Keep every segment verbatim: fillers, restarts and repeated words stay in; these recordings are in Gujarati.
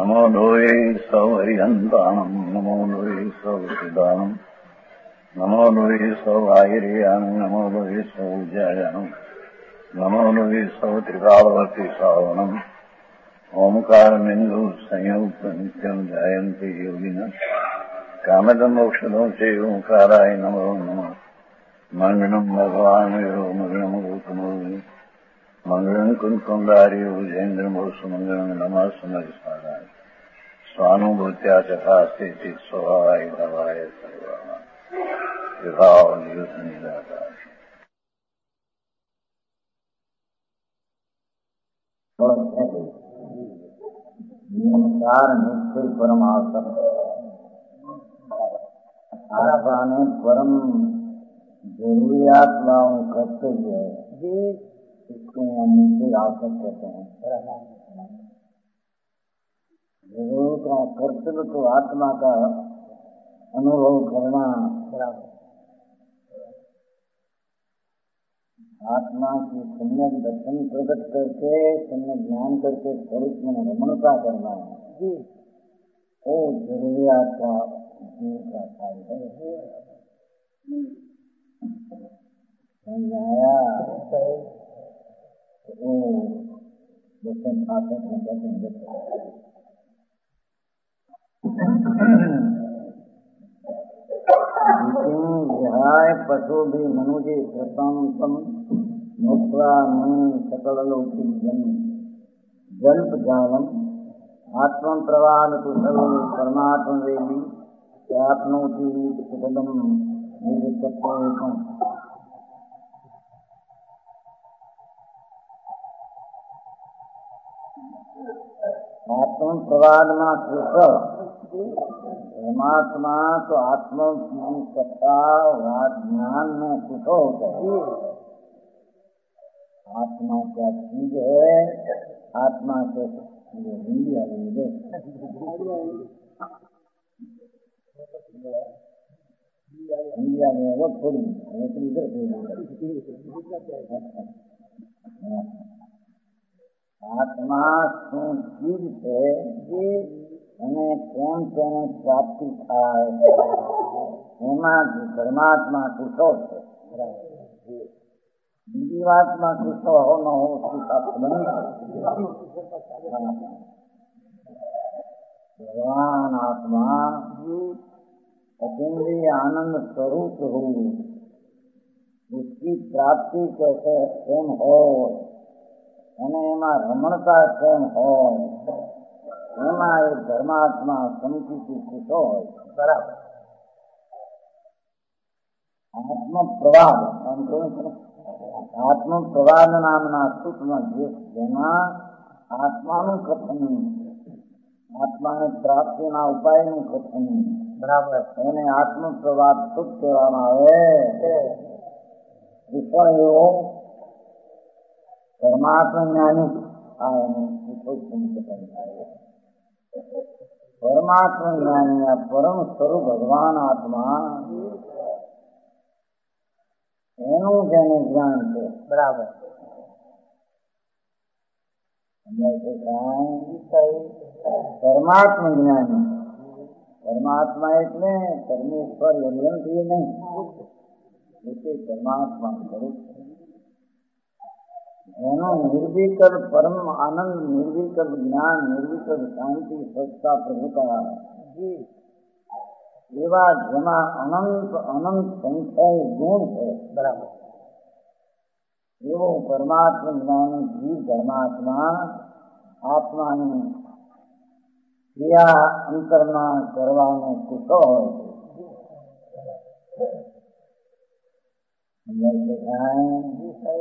नमो लोये सौहरिहन्ताणम् नमो लोये सौहृदानम् नमो लोये सौभागिर्यानम् नमो लोये सौज्यायानम् नमो लोये सौत्रिकालवर्ति सावनम् ओंकारमिन्दु संयुक्त नित्यम् ध्यायन्ति योगिनः कामदम् मोक्षदम् च ओंकाराय नमो नमः मङ्गलम् भगवान् विरो मङ्गलम् गौतमो मंगलम कुंकुंदारी उजेन्द्रमोसु मंगलम नमः समयसाराय स्वानुभूत्या चखास्ते चित स्वभावाय भवाय सर्वाः विभाव नियुक्त निराकार। नमस्कार निश्चय परमात्मा आत्मा परम जरूरियातलाओं कर्तव्य है इसको हम नीचे आकर कहते हैं। जरूर का कर्तव्य तो आत्मा का अनुभव करना, आत्मा की सम्यक दर्शन प्रकट करके सम्यक ज्ञान करके स्वरूप में रमणता करना है। वो जरूरियात का जीव का कार्य है। विहाय पशु भी मनुजे प्रशांतम मुक्ता मुनि सकल लौकिक जन जल्प जालम आत्म प्रवाद कुशल परमात्म वेदी प्राप्नोति सुखदम निजतत्वम्। आत्म प्रवाद में कृष्ण परमात्मा तो आत्मा की कथा ज्ञान में कुछ होता है। आत्मा क्या चीज है, आत्मा के हिंदी आ गई है, हिंदी आ गई वो थोड़ी आत्मा शू चीज है અને કેમ તેને પ્રાપ્તિ થાય એમાં પરમાત્મા કુશો છે। બીજી વાતમાં કુશો હો ન હો उसकी बात बनी। भगवान आत्मा अतीन्द्रिय आनंद स्वरूप हो, उसकी प्राप्ति कैसे केम हो અને એમાં રમણતા કેમ હોય, એમાં એ ધર્માત્મા સમજીથી ખુશો હોય। બરાબર। આત્મપ્રવાદ આમ કહ્યું છે, આત્મપ્રવાદ નામના સૂત્રમાં જે જેમાં આત્માનું કથન, આત્માને પ્રાપ્તિના ઉપાયનું કથન, બરાબર, એને આત્મપ્રવાદ સૂત કહેવામાં આવે। વિષય એવો परमात्मा ज्ञानी परमात्मा ज्ञानी या परम स्वरूप भगवान आत्मा एनु जेने ज्ञान है। बराबर। परमात्मा ज्ञानी परमात्मा એટલે પરમેશ્વર એમ नहीं, जैसे परमात्मा स्वरूप એનો નિર્વિકલ્પ પરમ આનંદ, નિર્વિકલ્પ જ્ઞાન, નિર્વિકલ્પ શાંતિ, સ્વચ્છતા, પ્રભુતા એવા જેમાં અનંત અનંત સંખ્યાએ ગુણ છે। બરાબર। એવો પરમાત્મા જ્ઞાની જીવ ધર્માત્મા આત્માની ક્રિયા અંતરમાં કરવાનો કુશો હોય છે।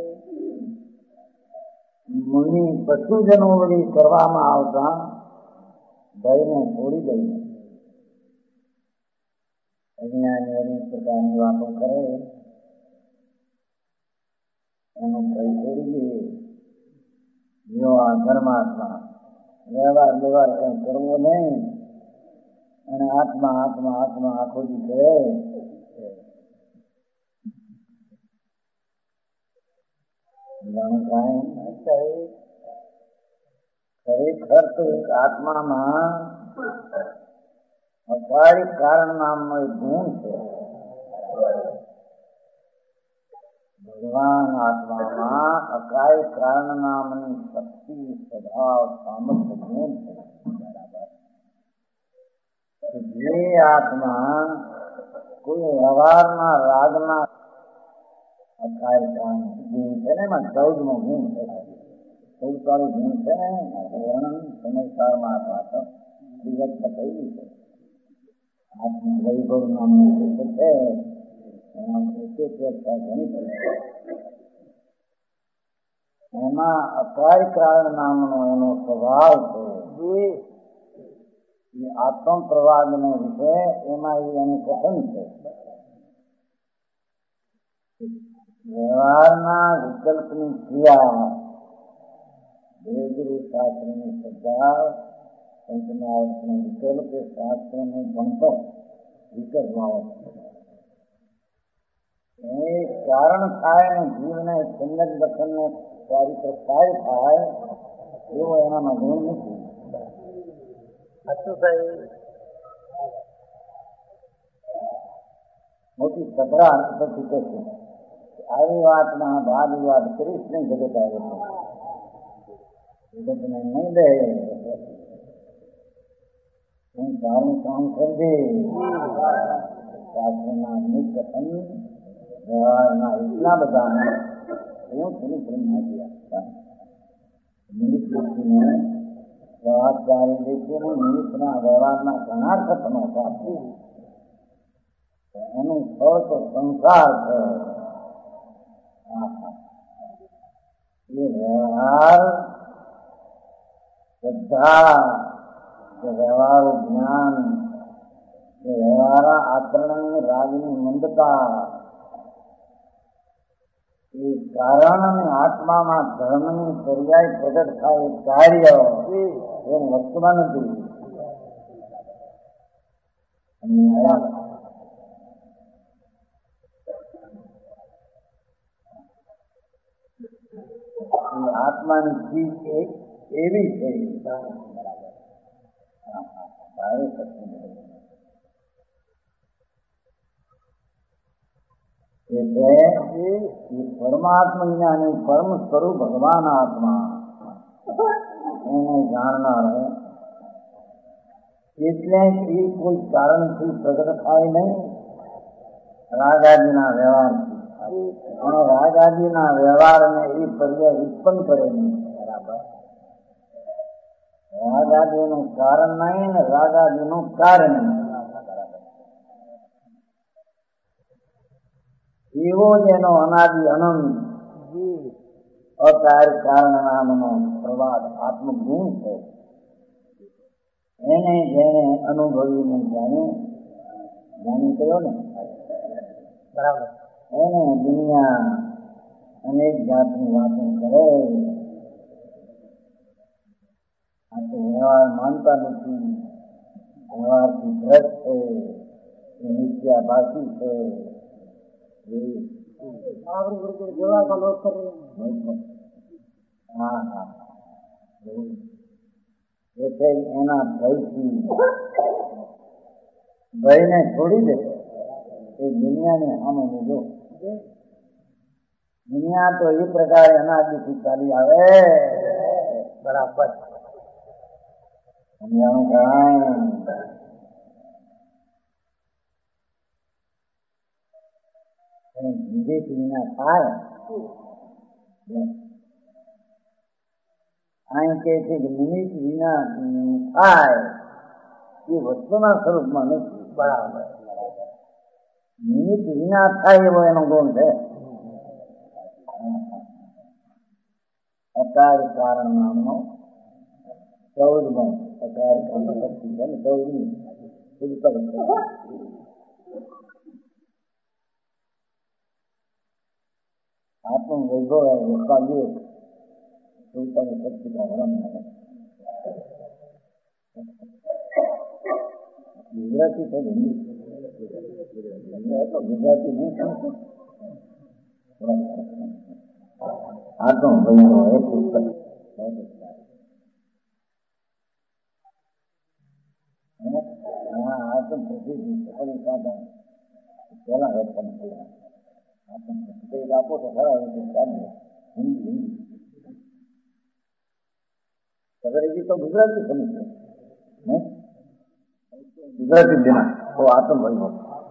મુનિ પશુજનો વળી કરવામાં આવતા ભયને છોડી દઈ અજ્ઞાની અનેક પ્રકારની વાતો કરે એનો ભય છોડી દઈએ। જો આ ધર્માત્મા વ્યવહાર વ્યવહાર કંઈ કરવો નહીં અને આત્મા આત્મા આત્મા આખો દી કરે ખરી ખરેખર તો એક આત્મામાં અકારી કારણ નામનો એક ગુણ છે. ભગવાન આત્મામાં અકાય કારણ નામની શક્તિ, સ્વભાવ, સામર્થ્ય ગુણ છે. જે આત્મા કોઈ વ્યવહારના રાગના અકાય કારણ ગુણ છે ને એમાં ચૌદમો ગુણ છે. ચૌદ વાળી ગુણ છે ને વર્ણન સમયસારમાં પાછળ વિવ્યક્ત થયેલી છે. આત્મ વૈભવ નામનું પુસ્તક છે. એમાં એક એક વ્યાખ્યા ઘણી પડે. એમાં અકાય કારણ નામનો એનો સ્વભાવ છે. એ આત્મ પ્રવાદનો વિષય એમાં એ એનું કથન છે. વ્યવહારના વિકલ્પની ક્રિયા દેવગુરુ શાસ્ત્રની શ્રદ્ધા સંતના વિકલ્પ શાસ્ત્રને ભણતો વિકલ્પમાં એ કારણ થાય ને જીવને સંગત દર્શનને ચારિત્ર કાર્ય થાય એવો એનામાં ગુણ નથી. મોટી સભરા પછી કહે છે આવી વાતમાં ભાગ વિવાદ કરીશ નહીં જગત આવે છે. જગતને નહીં દે હું સારું કામ કરજે. શાસ્ત્રના નિકથન વ્યવહારના એટલા બધા હું થોડી થોડી માહિતી આપતા નિમિત્ત વ્યક્તિને જવાબદારી વ્યક્તિને નિમિત્તના વ્યવહારના ઘણા કથનો સાથે એનું ફળ તો સંસાર છે. એ વ્યવહાર શ્રદ્ધા કે વ્યવહાર જ્ઞાન કે વ્યવહાર આચરણની રાગની મંદતા એ કારણ અને આત્મામાં ધર્મની પર્યાય પ્રગટ થાય કાર્ય એ વસ્તુમાં નથી. આત્માની ચીજ એક એવી છે પરમાત્મા વિનાની પરમ સ્વરૂપ ભગવાન આત્મા એને જાણનાર એટલે એ કોઈ કારણથી પ્રગટ થાય નહીં. રાગાદીના વ્યવહારથી અને રાગાદીના વ્યવહારને એ પર્યાય ઉત્પન્ન કરે નહીં. બરાબર. રાગાદીનું કારણ નહીં ને રાગાદીનું કારણ નહીં. એવો જ એનો અનાદિ અનંત અકાર કારણ નામનો પ્રવાદ આત્મગુણ છે. એને જેને અનુભવીને જાણ્યું જાણી કર્યો ને બરાબર એને દુનિયા અનેક જાતની વાતો કરે. આ તો વ્યવહાર માનતા નથી. વ્યવહારથી ભ્રષ્ટ છે. એ મિથ્યાભાષી છે. હા હા એટલે એના ભયથી ભયને છોડી દે. એ દુનિયાને સામે લીધો. દુનિયા તો એ પ્રકારે અનાદિથી ચાલી આવે. બરાબર. દુનિયાનું કારણ વિદેશ વિના થાય. અહીં કે છે કે નિમિત્ત વિના થાય એ વસ્તુના સ્વરૂપમાં નથી. બરાબર. નિમિત્ત વિના થાય એવો એનો ગુણ છે. અકાર કારણ નામનો ચૌદ ગુણ અકાર કારણ શક્તિ છે ને ચૌદમી आत्म वैभव है उसका ये चौथा शक्ति का वर्णन है. गुजराती है हिंदी तो गुजराती नहीं समझते. आत्म वैभव है पुस्तक बहुत अच्छा है. હા આત્મ પ્રસિદ્ધિ સફળી સાધન પેલા વેતન થયા આત્મ પ્રસિદ્ધિ આપો તો ખરા એ ચાલે હિન્દી હિન્દી અંગ્રેજી તો ગુજરાતી સમજે નહીં ગુજરાતી દેના તો આત્મ વૈભવ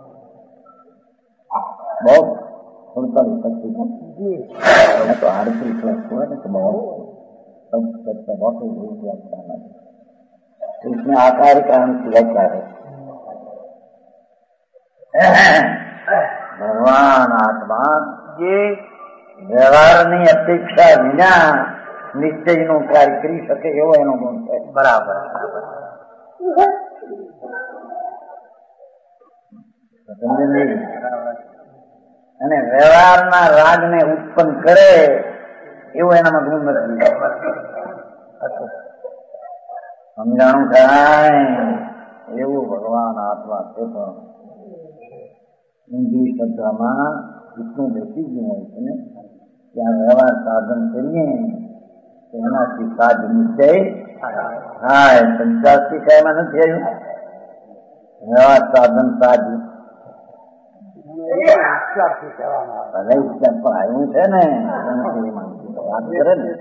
બહુ સુડતાલીસ પચીસ તો આડત્રીસ વર્ષ हुआ ना तो बहुत सब सब बहुत ही व्याख्या इसमें आकार कारण की व्याख्या है भगवान आत्मा ये વ્યવહારની અપેક્ષા વિના નિશ્ચયનું કાર્ય કરી શકે એવો એનો ગુણ છે. બરાબર અને વ્યવહારના રાગને ઉત્પન્ન કરે એવું એનામાં ગુણ નથી. સમજાણું થાય એવું ભગવાન આત્મા છે. પણ હિન્દી શબ્દમાં એટલું બેસી ગયું હોય છે ને ત્યાં વ્યવહાર સાધન કરીએ એનાથી સાધ નિશ્ચય હા પંચાસી કાયમાં નથી આવ્યું વ્યવહાર સાધન સાધ આવ્યું છે ને વાત કરે ને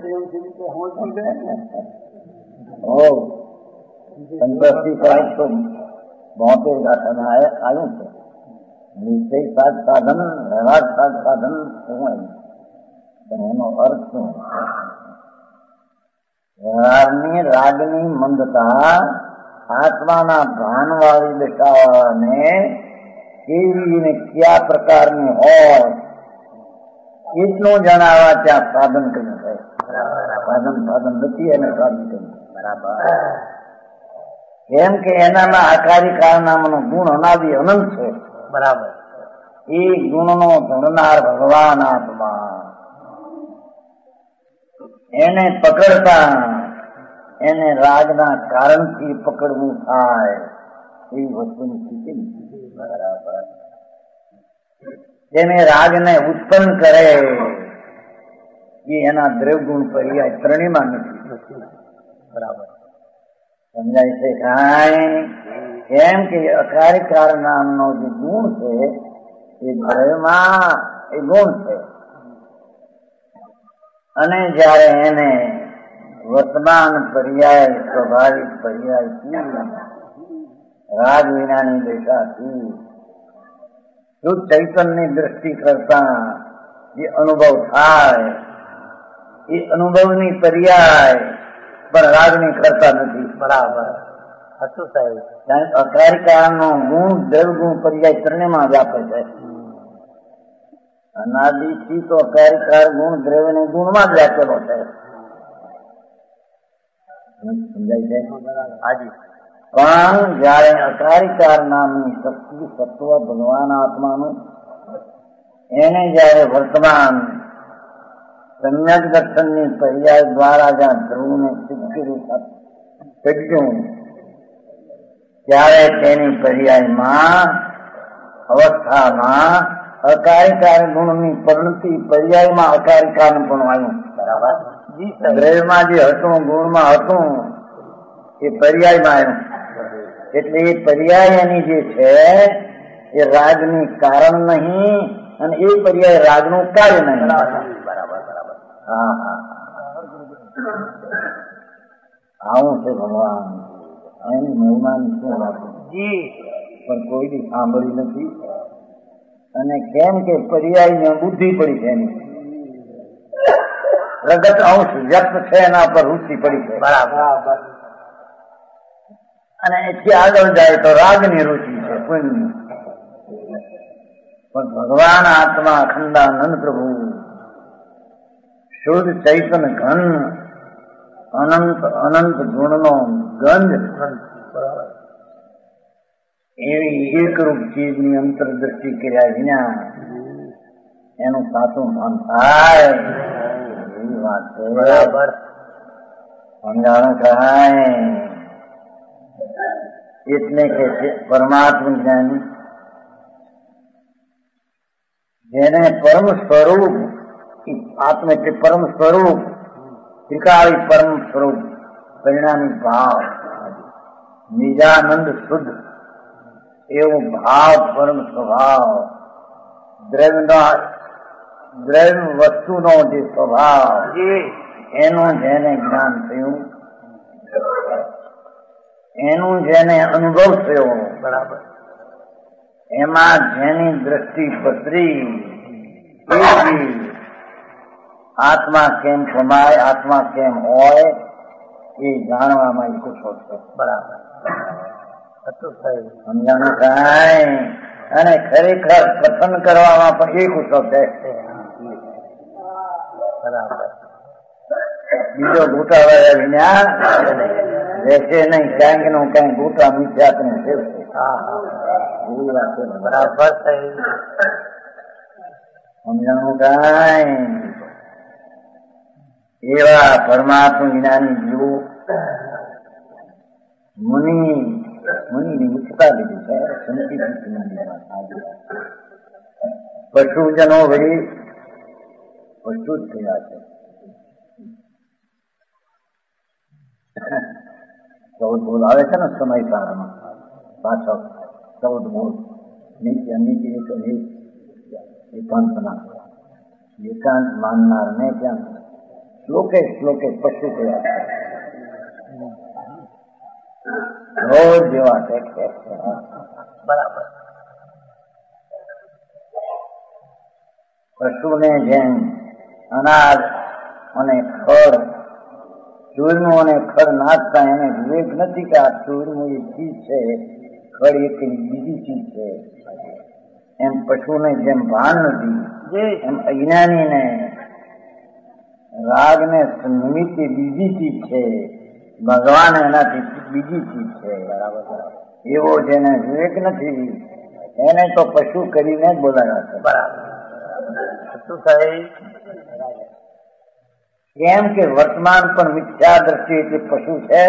ઓ પંચાસી કાય તો બોતેર ગાંઠામાં આવ્યું છે. નિશ્ચય સાધ સાધન વ્યવહાર સાધ સાધન શું આવ્યું પણ એનો અર્થ શું વ્યવહારની રાગની મંદતા આત્માના ભાનવાળી દશાને કેવી ને કયા પ્રકારની હોય એટલું જણાવવા ત્યાં સાધન કર્યું છે. સાધન સાધન નથી એને સાધન કર્યું બરાબર. કેમ કે એનામાં આકારી કારનામનો ગુણ અનાદિ અનંત છે. બરાબર. એ ગુણનો ધરનાર ભગવાન આત્મા એને પકડતા એને રાગના કારણથી પકડવું થાય એવી વસ્તુની સ્થિતિ નથી. બરાબર. જેને રાગને ઉત્પન્ન કરે એ એના દ્રવગુણ પર્યાય ત્રણેયમાં નથી. બરાબર સમજાય છે કાંઈ? કેમ કે અકારિકાર નામનો જે ગુણ છે એ દ્રવ્યમાં એ ગુણ છે અને જયારે એને વર્તમાન પર્યાય સ્વાભાવિક પર્યાય રાગ વિનાની દશાથી શુદ્ધ ચૈતન્યની દ્રષ્ટિ કરતા જે અનુભવ થાય એ અનુભવની પર્યાય પણ રાગની કરતા નથી. બરાબર હતું સાહેબ. અકારિકાનો ગુણ દ્રવ્ય ગુણ પર્યાય ત્રણેયમાં વ્યાપે છે. અનાદિથી તો અકારિકાર ગુણ દ્રવ્ય ને ગુણમાં જ વ્યાપેલો છે. સમજાય છે? હાજી. પણ જયારે અકારિકાર નામની શક્તિ સત્વ ભગવાન આત્માનું એને જયારે વર્તમાન સમ્યક દર્શનની પર્યાય દ્વારા જ્યાં ધ્રુવને ચડ્યું ત્યારે તેની પર્યાયમાં અવસ્થામાં અકારિકાર ગુણની પરિણતિ પર્યાયમાં અકારિકાર પણ આવ્યું. બરાબર. દ્રવ્યમાં જે હતું ગુણમાં હતું એ પર્યાયમાં આવ્યું. એટલે એ પર્યાય એની જે છે એ રાગની કારણ નહીં અને એ પર્યાય રાગનું કાર્ય નહીં. બરાબર બરાબર. હા હા આવું છે ભગવાન. એની મહિમાની શું વાત પણ કોઈ બી સાંભળી નથી. અને કેમ કે પર્યાય બુદ્ધિ પડી છે એની પ્રગટ અંશ વ્યક્ત છે એના પર રુચિ પડી છે. બરાબર. અને એથી આગળ જાય તો રાગની રુચિ છે પુણ્ય. પણ ભગવાન આત્મા અખંડાનંદ પ્રભુ શુદ્ધ ચૈતન્ય ઘન અનંત અનંત ગુણનો ગંધ એવી એકરૂપ ચીજની અંતરદ્રષ્ટિ કર્યા વિના એનું સાચું ભાન થાય એવી વાત છે. બરાબર સમજાણું થાય. એટલે કે છે પરમાત્મા જ્ઞાની જેને પરમ સ્વરૂપ આત્મ એટલે પરમ સ્વરૂપ ત્રિકાળી પરમ સ્વરૂપ પરિણામી ભાવ નિજાનંદ શુદ્ધ એવું ભાવ પરમ સ્વભાવ દ્રવ્યનો દ્રવ્ય વસ્તુનો જે સ્વભાવ એનું જેને જ્ઞાન થયું, એનું જેને અનુભવ થયો, બરાબર, એમાં જેની દ્રષ્ટિ પસરી આત્મા કેમ સમાય, આત્મા કેમ હોય એ જાણવામાં કુશો છે. બરાબર, સમજાણું કાંઈ? અને ખરેખર કથન કરવામાં પણ એ કુશો છે. બરાબર, બીજો ગોટા વાળા વિના રહેશે નહીં. ક્યાંક નું ક્યાંક ગોટા મિથ્યાત ને સેવશે. બરાબર થઈ. સમજાણું કાંઈ? એવા પરમાત્મા જ્ઞાની જીવો મુનિ મુનિની ઉચ્ચતા લીધી છે. પશુજનો વળી પશુ જ થયા છે. ચૌદ બોલ આવે છે ને સમય કાળમાં પાછળ ચૌદ બોલ નીચે નીચે એકાંતના એકાંત માનનાર ને ક્યાં શ્લોકે શ્લોકે પશુ થયા છે. રોજ જેવા છે. બરાબર, પશુને જેમ અનાજ અને ખડ ચૂરનું અને ખડ નાખતા એને વિવેક નથી કે આ ચૂરનું એક ચીજ છે, ખડ એક બીજી ચીજ છે. એમ પશુને જેમ ભાન નથી એમ અજ્ઞાનીને રાગ ને નિમિત્તે બીજી ચીજ છે, ભગવાન એનાથી બીજી ચીજ છે. બરાબર, એવો જેને વિવેક નથી એને તો પશુ કરીને જ બોલાયા છે. બરાબર, શું થાય? કેમ કે વર્તમાન પણ મિથ્યા દ્રષ્ટિ એટલે પશુ છે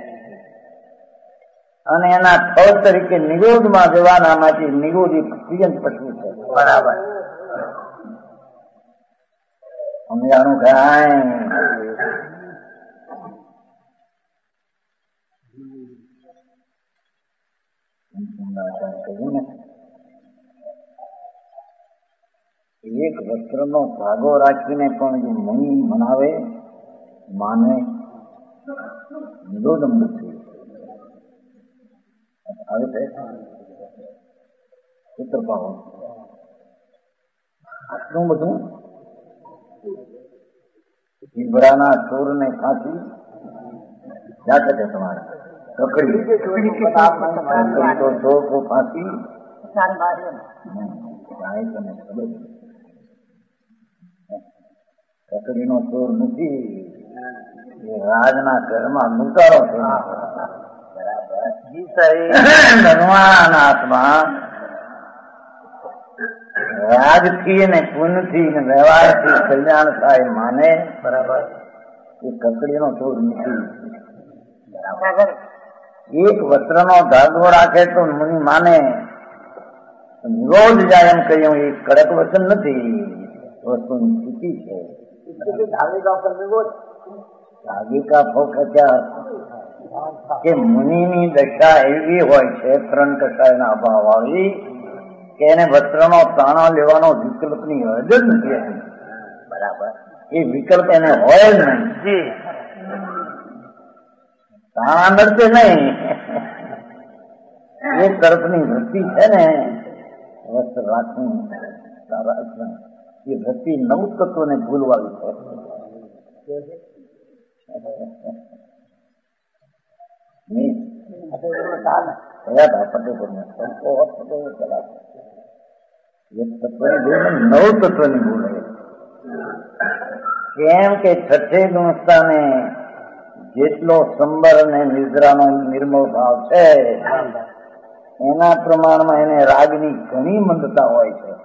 અને એના ફળ તરીકે નિરોધમાં જવાના માટે નિરોધ એક પ્રિયંત પશુ છે. બરાબર, સમજાણું કાંઈ? એક વસ્ત્રનો ધાગો રાખીને પણ જો મુનિ મનાવે માને નિરોધ મૃત્યુ આવે છે. ચિત્રપાવો આટલું બધું જીભરાના ચોરને ફાંસી જાતે છે તમારા કકડી તો ચોર કો ફાંસી કકડીનો ચોર નથી, એ રાજના ઘરમાં લૂંટારો છે. ભગવાન આત્મા રાજથી ને પુણ્યથી ને વ્યવહારથી કલ્યાણ થાય માને. બરાબર, એ કકડીનો ચોર નથી. એક વસ્ત્રનો ધાગો રાખે તો મુનિ માને, નિરોધ જાય એમ કહ્યું એ કડક વચન નથી, વસ્તુની સ્થિતિ છે. ધાગિકા ફોકચ્યા કે મુનિની દશા એવી હોય છે ત્રણ કસાયના અભાવ વાળી કે એને વસ્ત્રનો તાણા લેવાનો વિકલ્પની હદ જ નથી. બરાબર, એ વિકલ્પ એને હોય જ નહીં. તાણા નડશે નહીં. એ તરફની વૃત્તિ છે ને વસ્ત્ર રાખવું એ વૃત્તિ નવ તત્વને ભૂલવાળી છે. નવ તત્વની ભૂલ કેમ કે છઠ્ઠે ગુણસ્થાને જેટલો સંબર અને નિદ્રાનો નિર્મળ ભાવ છે એના પ્રમાણમાં એને રાગની ઘણી મંદતા હોય છે.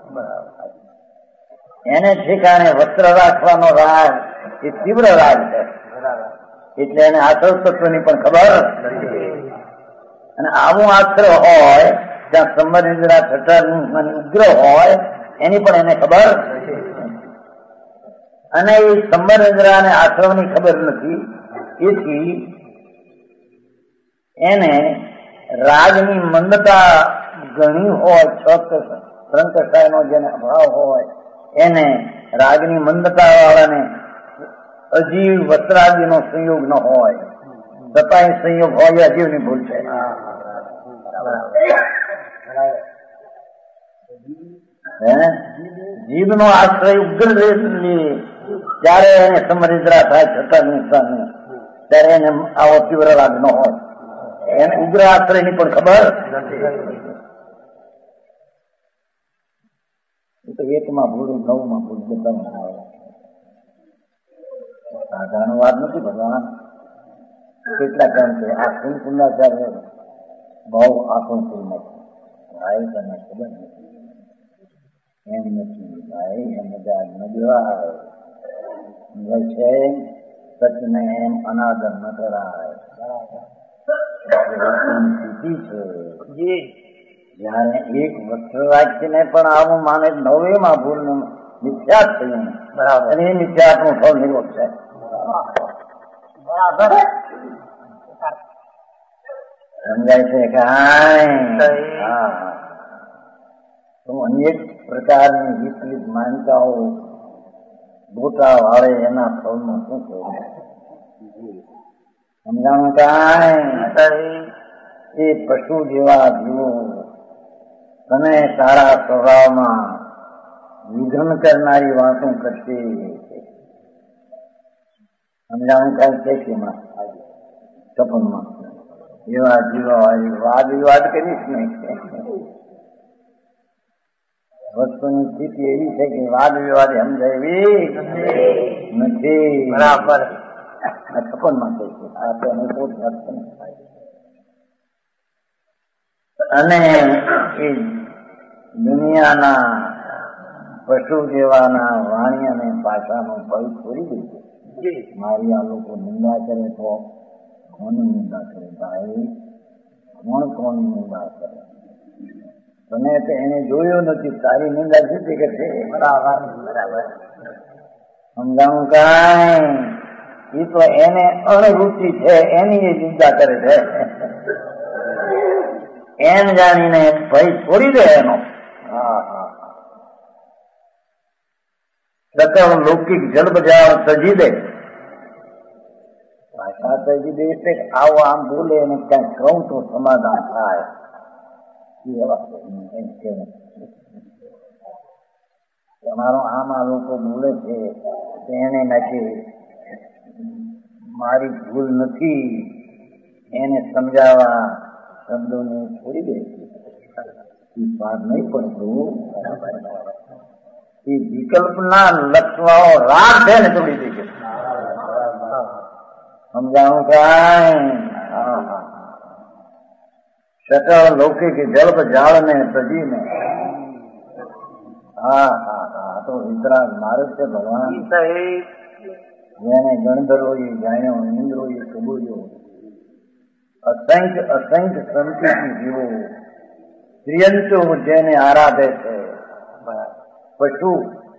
એને ઠેકાણે વસ્ત્ર રાખવાનો રાગ એ તીવ્ર રાગ છે, એટલે એને આશ્રવ તત્વની પણ ખબર અને આવું આશ્રવ હોય જ્યાં સંબર નિદ્રા છઠ્ઠા ઉગ્ર હોય એની પણ એને ખબર અને એ સંબર નિદ્રા અને આશ્રવની ખબર નથી. એથી એને રાજની મંદતા ઘણી હોય, સંકટાયનો જેને અભાવ હોય એને રાજની મંદતા વાળાને અજીવ વસ્ત્રાદિનો સંયોગ ન હોય, છતાંય સંયોગ હોય અજીવની ભૂલ છે. જીભનો આશ્રય ઉગ્ર ત્યારે એને સમરિદ્રા થાય છતાં નિષ્ઠા ત્યારે એને આવો તીવ્ર રાગ ન હોય, એને ઉગ્ર આશ્રય ની પણ ખબર તો એકમાં ભૂલ, નવમાં ભૂલ, બધામાં આવે. સાધારણ વાત નથી ભગવાન. કેટલા કામ છે આ કુલ કુંડાચાર્ય બહુ આખું કુલ નથી ભાઈ, તને ખબર નથી એમ નથી ભાઈ, એમ મજા ન દેવાય છે. સચને એમ અનાદર ન કરાય. સ્થિતિ છે જયારે એક વસ્ત્ર રાખીને પણ આવું માને નવે માં ભૂલ નું મિથ્યાત થયું, બરાબર, અને એ મિથ્યાત નું ફળ નિરોધ છે. બરાબર સમજાય છે કાંઈ? તો અનેક પ્રકારની વિપરીત માન્યતાઓ ગોટા વાળે એના ફળમાં શું થયું સમજાણું કાંઈ? એ પશુ જેવા જીવો તને તારા સ્વભાવમાં વિઘ્ન કરનારી વાતો કરશે. સમજાણું કાંઈ છે કે સપનમાં એવા જીવા વાદ વિવાદ કરીશ નહીં. વસ્તુની સ્થિતિ એવી છે કે વાદ વિવાદ સમજાવી નથી. બરાબર સપનમાં કહે છે આ તો અને એ દુનિયાના પશુ જેવાના વાણી અને ભાષાનો ભય છોડી દીધો. મારી આ લોકો નિંદા કરે તો કોની નિંદા કરે ભાઈ? કોણ કોની નિંદા કરે? તમે તો એને જોયો નથી, તારી નિંદા જુદી કરશે. બરાબર બરાબર સમજાવું કાંઈ? એ તો એને અણરુચિ છે એની એ નિંદા કરે છે. એમ જાણીને ભય છોડી દે એનો. હા હા સકળ લૌકિક જળ બજાર તજી દે. ભાષા તજી દે એટલે આવો આમ બોલે અને ક્યાંક કહું તો સમાધાન થાય. તમારો આમ આ લોકો બોલે છે એને નથી, મારી ભૂલ નથી એને સમજાવવા શબ્દોને છોડી દે છે. વાત નહીં પડતું એ વિકલ્પના લક્ષવાઓ રાગ છે ને છોડી દે છે. સમજાવું કાંઈ? સકળ લૌકિક જલ્પ જાળ ને સજીને. હા હા હા તો વિતરાગ માર્ગ છે ભગવાન. જેને ગણધરો જાણ્યો, ઇન્દ્રો એ કબૂલ્યો, અસંખ્ય અસંખ્ય સંતથી જીવો ત્રિયંતો જેને આરાધે છે. પશુ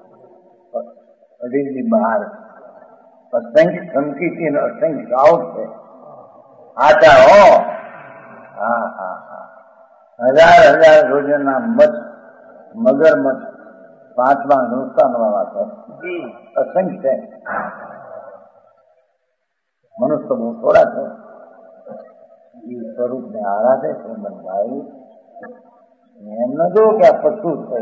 અઢીની બહાર અસંખ્ય સંકિતિ અને અસંખ્ય સાઉટ છે. આચા હો હા હા હા હજાર હજાર રોજના મત મગર મત પાંચમા નુકસાન વાળા છે. અસંખ્ય છે. મનુષ્ય બહુ થોડા છે. એ સ્વરૂપને આરાધે છે. ભાઈ એમ ન જો કે આ પશુ છે,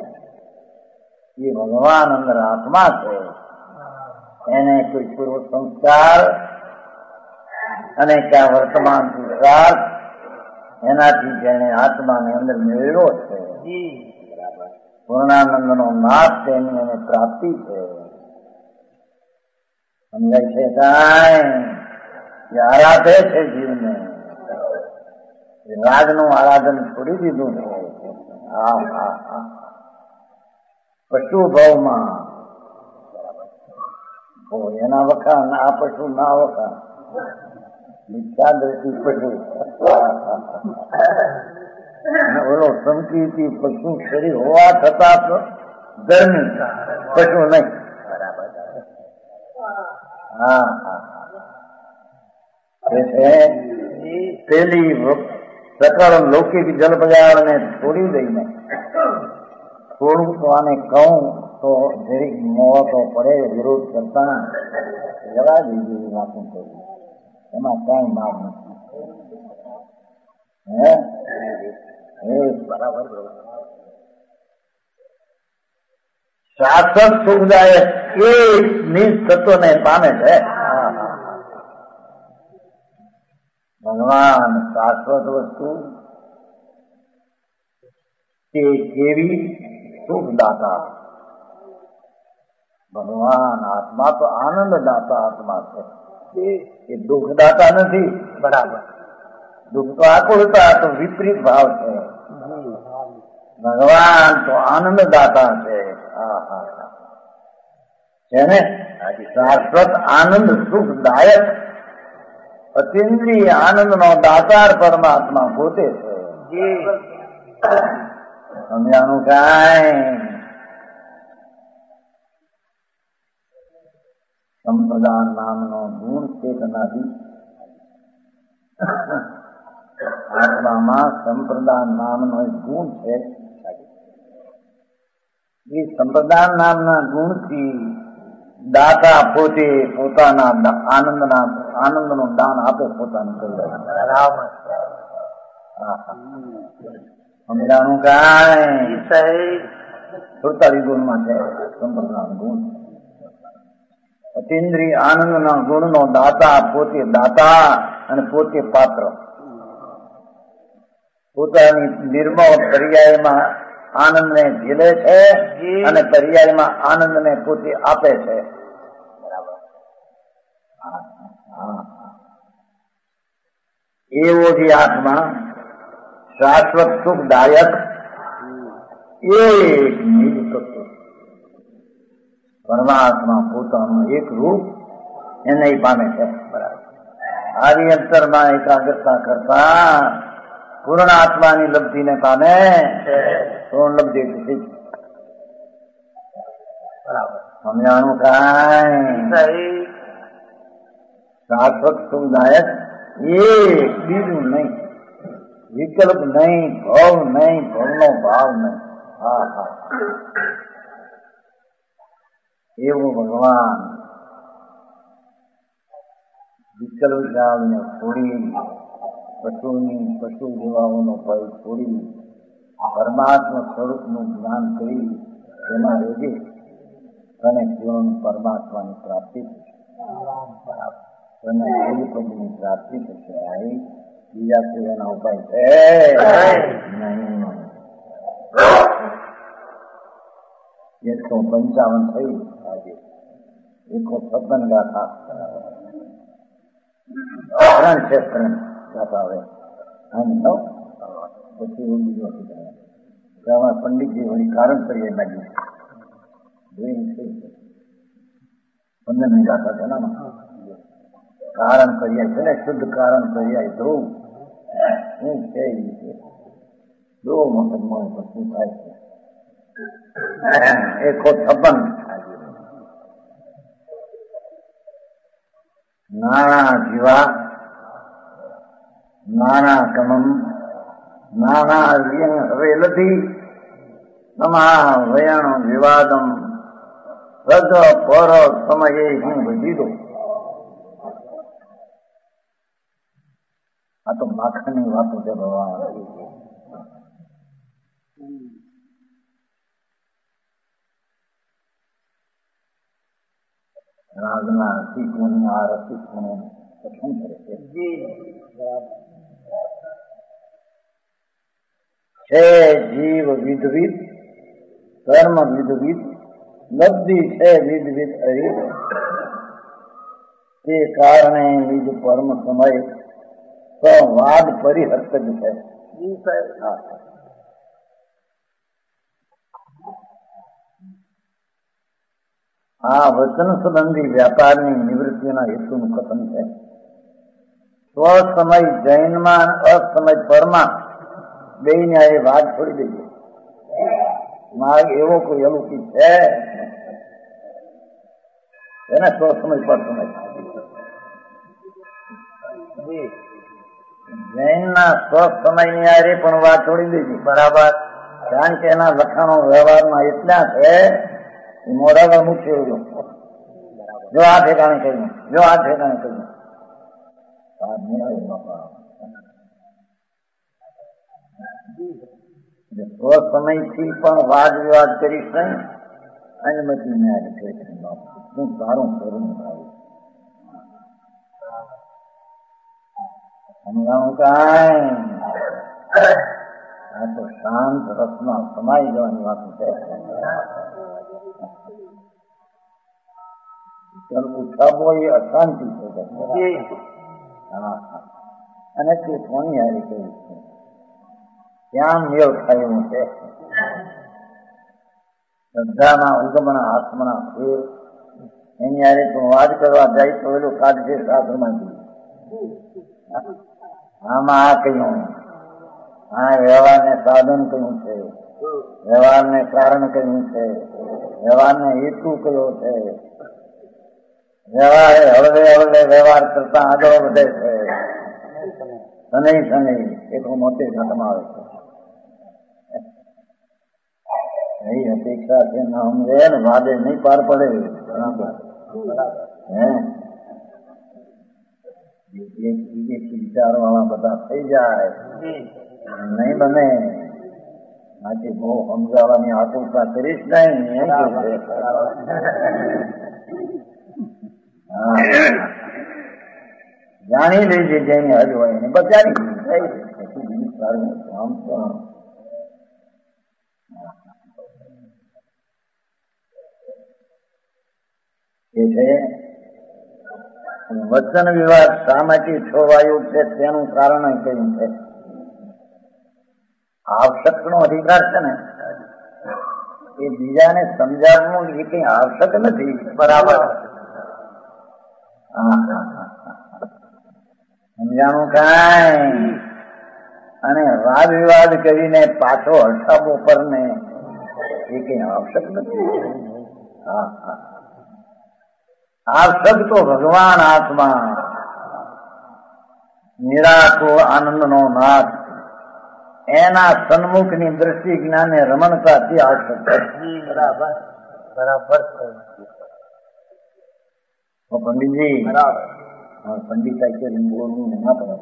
એ ભગવાન અંદર આત્મા છે. એને કોઈ પૂર્વ સંસ્કાર અને ક્યાં વર્તમાન પુરુષાર્થ એનાથી જેને આત્માને અંદર મેળવ્યો છે. પૂર્ણાનંદ નો નાશ છે, એની એને પ્રાપ્તિ છે. સમજાય છે કાંઈ? આરાધે છે જીવને. રાજનું આરાધન છોડી દીધું છે. હા હા હા પશુ ભાવમાં એના વખાણ આ પશુ ના વખાણ મિથ્યા દ્રષ્ટિ પશુ. ઓલો સંકીર્તિ પશુ શરીર હોવા છતાં ગરમી પશુ નહીં. હા હા પેલી સકળ લૌકિક જલ બજારને છોડી દઈને થોડું તો આને કહું તો જરીક મોહ તો પડે, વિરોધ કરતા જવા દીધી વાતો કરી, એમાં કઈ માર નથી. હે હે બરાબર શાશ્વત સુખદાયક એ નિજ તત્વને પામે છે. ભગવાન શાશ્વત વસ્તુ તે કેવી સુખદાતા. ભગવાન આત્મા તો આનંદદાતા આત્મા છે, એ દુઃખદાતા નથી. બરાબર, દુઃખ તો આકુળતા તો વિપરીત ભાવ છે. ભગવાન તો આનંદદાતા છે. હા હા છે ને, શાશ્વત આનંદ સુખદાયક અતિન્દ્રિય આનંદ નો દાતાર પરમાત્મા પોતે છે. સમજાનું કાંઈ સંપ્રદાન નામનો ગુણ ચેતનાથી આત્મામાં સંપ્રદાન નામનો એક ગુણ છે. એ સંપ્રદાન નામના ગુણથી દાતા પોતે પોતાના આનંદના આનંદનું દાન આપે પોતાનું કરી. સમજાણું કાંઈ સુડતાલીસ ગુણમાં છે સંપ્રદાન ગુણ. અતિન્દ્રિય આનંદના ગુણનો દાતા પોતે દાતા અને પોતે પાત્ર. પોતાની નિર્મળ પર્યાયમાં આનંદને ઝીલે છે અને પર્યાયમાં આનંદને પોતે આપે છે. એવો જે આત્મા શાશ્વત સુખદાયક એક નિજ તત્વ પરમાત્મા પોતાનું એક રૂપ એને પામે છે. બરાબર, આદિ અંતરમાં એકાગ્રતા કરતા પૂર્ણ આત્માની લબ્ધિને પામે, પૂર્ણ લબ્ધિ પછી. બરાબર, સમજાણું કાંઈ શાશ્વત સુખદાયક એક બીજું નહીં, વિકલ્પ નહીં, ભાવ નહીં, ભવનો ભાવ નહીં. હા હા એવું ભગવાન વિકલ્પ ભાવને છોડી, પશુની પશુ જીવાઓનો ભય છોડી પરમાત્મા સ્વરૂપનું જ્ઞાન કરી તેમાં રહેજે અને પૂર્ણ પરમાત્માની પ્રાપ્તિ થશે અને પદની પ્રાપ્તિ થશે. આવી બીજા કોઈ એના ઉપાય છે નહીં. એકસો પંચાવન થઈ આજે એકસો છપ્પન ગાથા ત્રણ છે, ત્રણ ગાથા હવે આમ નો પછી એવું બીજું પંડિતજી વળી કારણ કરીએ લાગ્યું પંદર ની ગાથા છે ને કારણ કર્યા છે ને શુદ્ધ કારણ કર્યા ધ્રુવ શું છે દો વખત મળે તો શું થાય છે. એકસો છપ્પન નાના જીવા નાના કમમ નાના હવેલથી તમા વયણ વિવાદમ રજ પર સમયે હું દીધો. આ તો માખણની વાતો છે ભગવાન. રાગના રસિકોની આ રસિકોનું કથન કરે છે. છે જીવ વિધવિધ, કર્મ વિધવિધ, લબ્ધિ છે વિધવિધ હરિ, તે કારણે વિધ પરમ સમય વાદ પરિહર્ત જ છે. આ વચન સંબંધી વ્યાપારની નિવૃત્તિના હેતુનું કથન છે. સ્વસમય જૈનમાં અસમય પરમાં બે ને એ વાત છોડી દઈએ. માર્ગ એવો કોઈ અલૌકિક છે એને સ્વસમય પર સમય જૈનના સ્વ સમયની આરે પણ વાત છોડી દીધી બરાબર, કારણ કે એના લખાણો વ્યવહારમાં એટલા છે એ મોઢા પર મૂકશે એવું. જો આ ઠેકાણે કહ્યું, જો આ ઠેકાણે કહ્યું, સ્વ સમયથી પણ વાદ વિવાદ કરીશ નહીં, અનુમતિ ન્યાય છે. હું સારું કરું સમજાણું કાંઈ આ તો શાંત રસમાં સમાઈ જવાની વાત છે. ઉઠાવો એ અશાંતિ છે. હા, અને તે કોની હારી કહ્યું છે ત્યાં મેળ થાય એવું છે. શ્રદ્ધાના ઉગમના આત્મના ફેર એની હારે તું વાત કરવા જાય તો એલું કાઢશે શાસ્ત્રમાંથી. આમાં આ કહ્યું, આ વ્યવહારને સાધન કહ્યું છે, વ્યવહારને કારણ કહ્યું છે, વ્યવહારને હેતુ કયો છે, વ્યવહાર હળવે હળવે વ્યવહાર કરતા આગળ વધે છે. શનિ શનિ એક મોટી ઘટમ આવે છે. એ અપેક્ષા છે ન સમજે ને વાદે નહીં પાર પડે. હે વિચાર વાળા બધા થઈ જાય નહીં બને. બાકી બહુ સમજાવવાની આતુરતા કરીશ નહીં. જાણી લેજે જેને હજ હોય ને બસ જાણી સારું કામ એ છે. વચન વિવાદ શા માટે છોવાયું છે તેનું કારણ કયું છે? આવશ્યક નો અધિકાર છે ને એ બીજાને સમજાવવું એ કઈ આવશ્યક નથી. બરાબર. સમજાણું કાંઈ અને વાદ વિવાદ કરીને પાછો હટાવો પર ને એ કઈ આવશ્યક નથી. હા હા, આવશ્યક તો ભગવાન આત્મા નિરાકુળ આનંદ નો નાથ એના સન્મુખની દ્રષ્ટિ જ્ઞાને રમણતાથી આવશ્યક છે. બરાબર બરાબર. પંડિતજી પંડિતાઈ બોલવું ના પડે.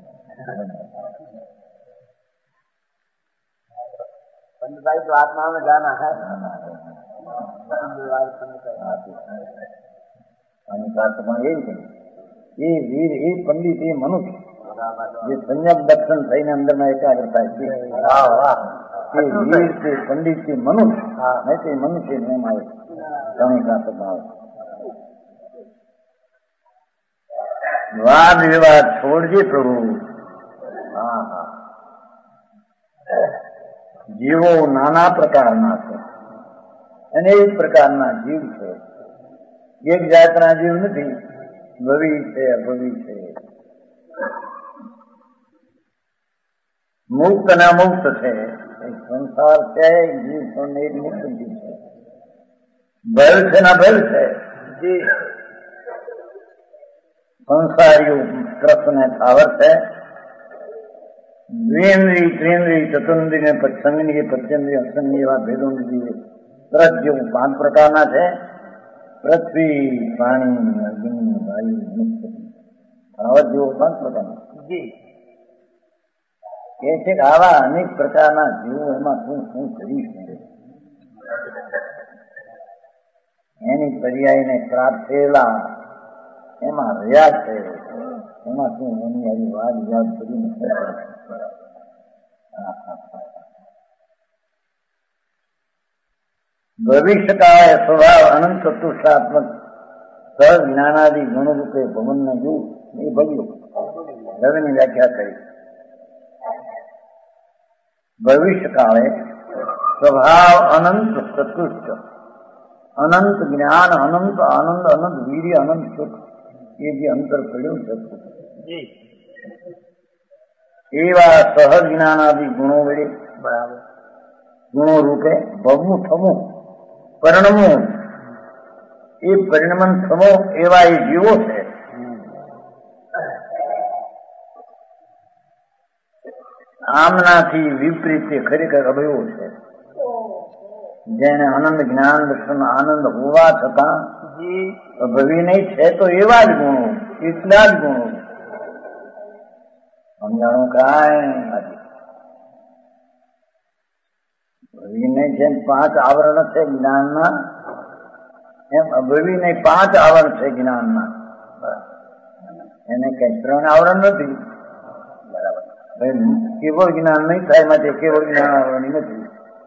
पंडिताई तो आत्मा में जाना है. ये वीर ये पंडित ये मनुष्य ये संयम दर्शन થઈને અંદરમાં એકાગ્ર થાય છે. એ વીર છે પંડિત છે મનુષ્ય નહીં તો મનુષ્ય નહીં આવે. તમે કાંતો ભાવ વાદ વિવાદ છોડજે પ્રભુ. હા હા, જીવો નાના પ્રકારના છે, અનેક પ્રકારના જીવ છે. એક જાતના જીવ નથી. ભવી છે અભવી છે, મુક્ત અને અમુક્ત છે. સંસાર છે જીવ પણ એક મુક્ત જીવ છે. ભલ છે ના ભલ છે. સંસારીઓ કૃષ્ણ થાવર છે. દ્વિન્દ્રી ત્રિન્દ્રી ચતુર્ન્દ્રી ને પચંગની પચેન્દ્રી અસંગની એવા ભેદો તરત જેવું પાંચ પ્રકારના છે. પૃથ્વી પાણી અગ્નિ વાયુ વનસ્પતિ આવા જેવો પાંચ પ્રકારના કે છે કે આવા અનેક પ્રકારના જીવો એમાં શું શું કરી શકે એની પર્યાયને પ્રાપ્ત થયેલા એમાં રહ્યા છે. એમાં શું એની હરી વાત યાદ કરીને ભવિષ્ય કાળે સ્વભાવ અનંત ચતુષ્ટાત્મક સહ જ્ઞાનાદિ ગુણરૂપે ભવન યુગ એ ભવ્યું રવિની વ્યાખ્યા કરી. ભવિષ્ય કાળે સ્વભાવ અનંત ચતુષ્ટ અનંત જ્ઞાન અનંત આનંદ અનંત વીર્ય અનંત સુખ એ જે અંતર પડ્યું છે એવા સહજ જ્ઞાનાદિ ગુણો વડે બરાબર ગુણો રૂપે ભવનું થવું પરિણમવું એ પરિણમન થવું એવા એ જીવો છે. આમનાથી વિપરીત ખરેખર અભયો છે. જેને આનંદ જ્ઞાન દર્શન આનંદ હોવા છતાં અભવી નહીં છે તો એવા જ ગુણો, એટલા જ ગુણો. સમજાણું કાંઈ ભવી નહીં છે પાંચ આવરણ છે જ્ઞાનના, એમ અભવી નહીં પાંચ આવરણ છે જ્ઞાનના. એને કઈ ત્રણ આવરણ નથી. બરાબર. કેવળ જ્ઞાન નહીં થાય માટે કેવળ જ્ઞાન આવરણ નથી.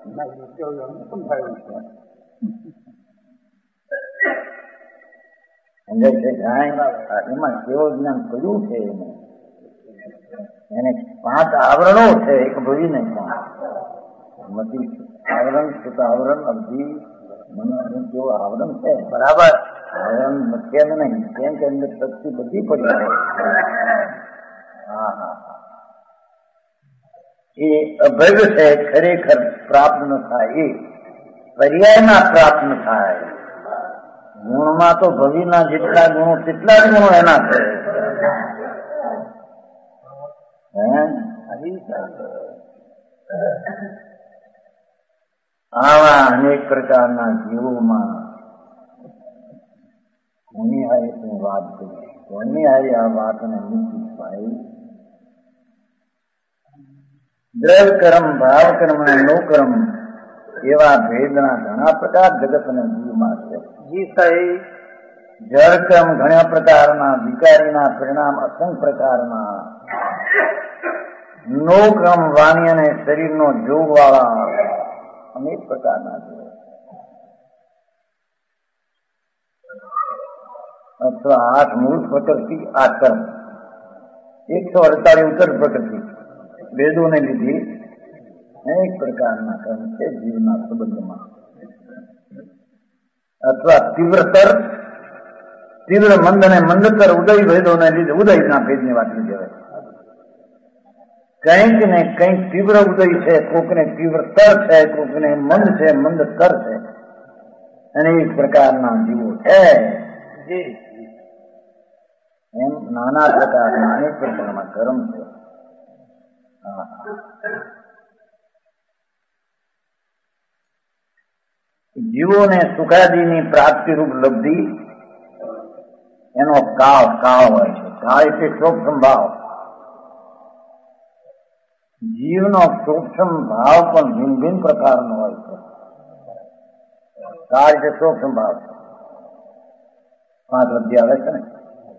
સમજાય છે કાંઈ? એમાં કેવળ જ્ઞાન કર્યું છે એને એને પાંચ આવરણો છે, એક ભવી નહીં પાંચ આવરણ છે. આવરણ અવધિ મને કેવું આવરણ છે. બરાબર. આવરણ કેમ નહીં? કેમ કે અંદર શક્તિ બધી પડી રહે. હા હા હા એ અભય છે ખરેખર પ્રાપ્ત ન થાય, એ પર્યાયમાં પ્રાપ્ત ન થાય. ગુણમાં તો ભવીના જેટલા ગુણો તેટલા જ ગુણો એના છે. આવા અનેક પ્રકારના જીવોમાં કોની હારે તું વાત કરી, કોની હારે આ વાતને મૂકી ભાઈ? દ્રવ કર્મ ભાવ કર્મ અને નો કર્મ એવા ભેદના ઘણા પ્રકાર જગતના જીવમાં છે. જી સાહેબ. જળ કર્મ ઘણા પ્રકારના, વિકારીના પરિણામ અસંખ્ય પ્રકારના, નો ક્રમ વાણી અને શરીરનો જોગ વાળા અનેક પ્રકારના છે. અથવા આઠ મૂળ પ્રકૃતિ, આઠ કર્મ, એકસો અડતાલીસ ઉત્તર પ્રકૃતિ વેદોને લીધી અનેક પ્રકારના કર્મ છે જીવના સંબંધમાં. અથવા તીવ્રતર, તીવ્ર મંદ અને મંદતર ઉદય ભેદોને લીધે ઉદયના ભેદની વાત કહેવાય. કંઈક ને કંઈક તીવ્ર ઉદય છે, કોકને તીવ્ર તર છે, કોકને મંદ છે, મંદ તર છે. અનેક પ્રકારના જીવો છે. એમ નાના પ્રકારના અનેક પ્રકારના કર્મ છે. જીવોને સુખાદીની પ્રાપ્તિરૂપ લબ્ધિ એનો કાળ કાળ હોય છે. કાળ એટલે સૂક્ષ્મ ભાવ. જીવનો સૂક્ષ્મ ભાવ પણ ભિન્ન ભિન્ન પ્રકારનો હોય છે. કાળ એટલે સૂક્ષ્મ ભાવ. પાંચ અધ્યાય આવે છે ને,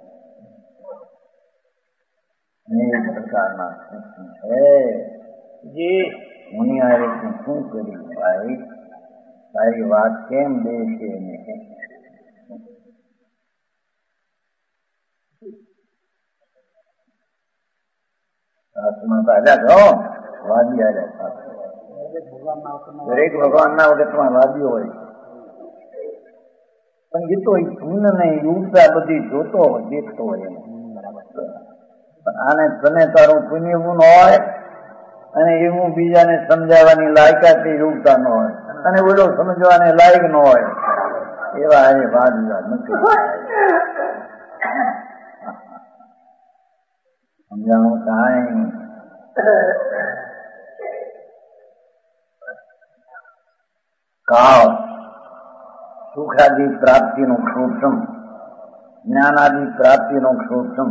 અનેક પ્રકારના સૂક્ષ્મ છે. જે મુનિ આરે તું શું કર્યું ભાઈ? તારી વાત કેમ દેશે ને? સાસમાં આવ્યા છો વાદી આવ્યા. દરેક ભગવાનના વખતમાં વાદીઓ હોય, પણ એ તો પૂર્ણ નહીં ઉગતા બધી જોતો હોય, દેખતો હોય. આને તને તારું પુણ્ય એવું ન હોય અને એવું બીજાને સમજાવવાની લાયકાતી યોગતા ન હોય અને ઓલો સમજવાને લાયક ન હોય, એવા એ વાદ વિવાદ નથી. સમજાણું કાંઈ? કાળ સુખાદિ પ્રાપ્તિનો ક્ષોક્ષમ, જ્ઞાનાદિ પ્રાપ્તિનો ક્ષોક્ષમ,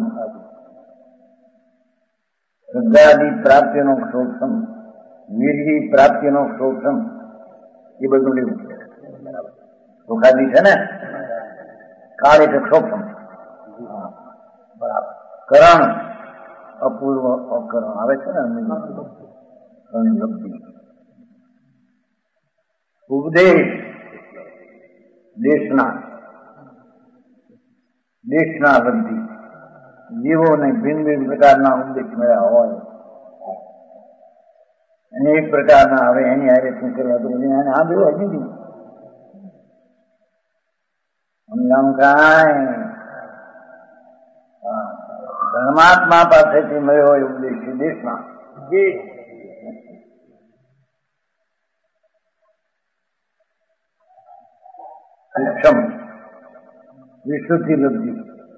શ્રદ્ધાદિ પ્રાપ્તિનો ક્ષોક્ષમ, વીર્ય પ્રાપ્તિનો ક્ષોક્ષમ, એ બધું લેવું છે. સુખાદિ છે ને, કાળ એટલે ક્ષોક્ષમ. બરાબર. કરણ અપૂર્વ અકરણ આવે છે ને, લબ્ધિ. ઉપદેશ દેશના દેશના લબ્ધિ. જીવોને ભિન્ન ભિન્ન પ્રકારના ઉપદેશ મળ્યા હોય, અનેક પ્રકારના. હવે એની હારે શું કરવા તો એને આ બેવું હજી નહીં સમજાવું કાંઈ? ધર્માત્મા પાસેથી મળ્યો હોય ઉપદેશ દેશમાં. સૂક્ષ્મ વિશુદ્ધિ લબ્ધિ,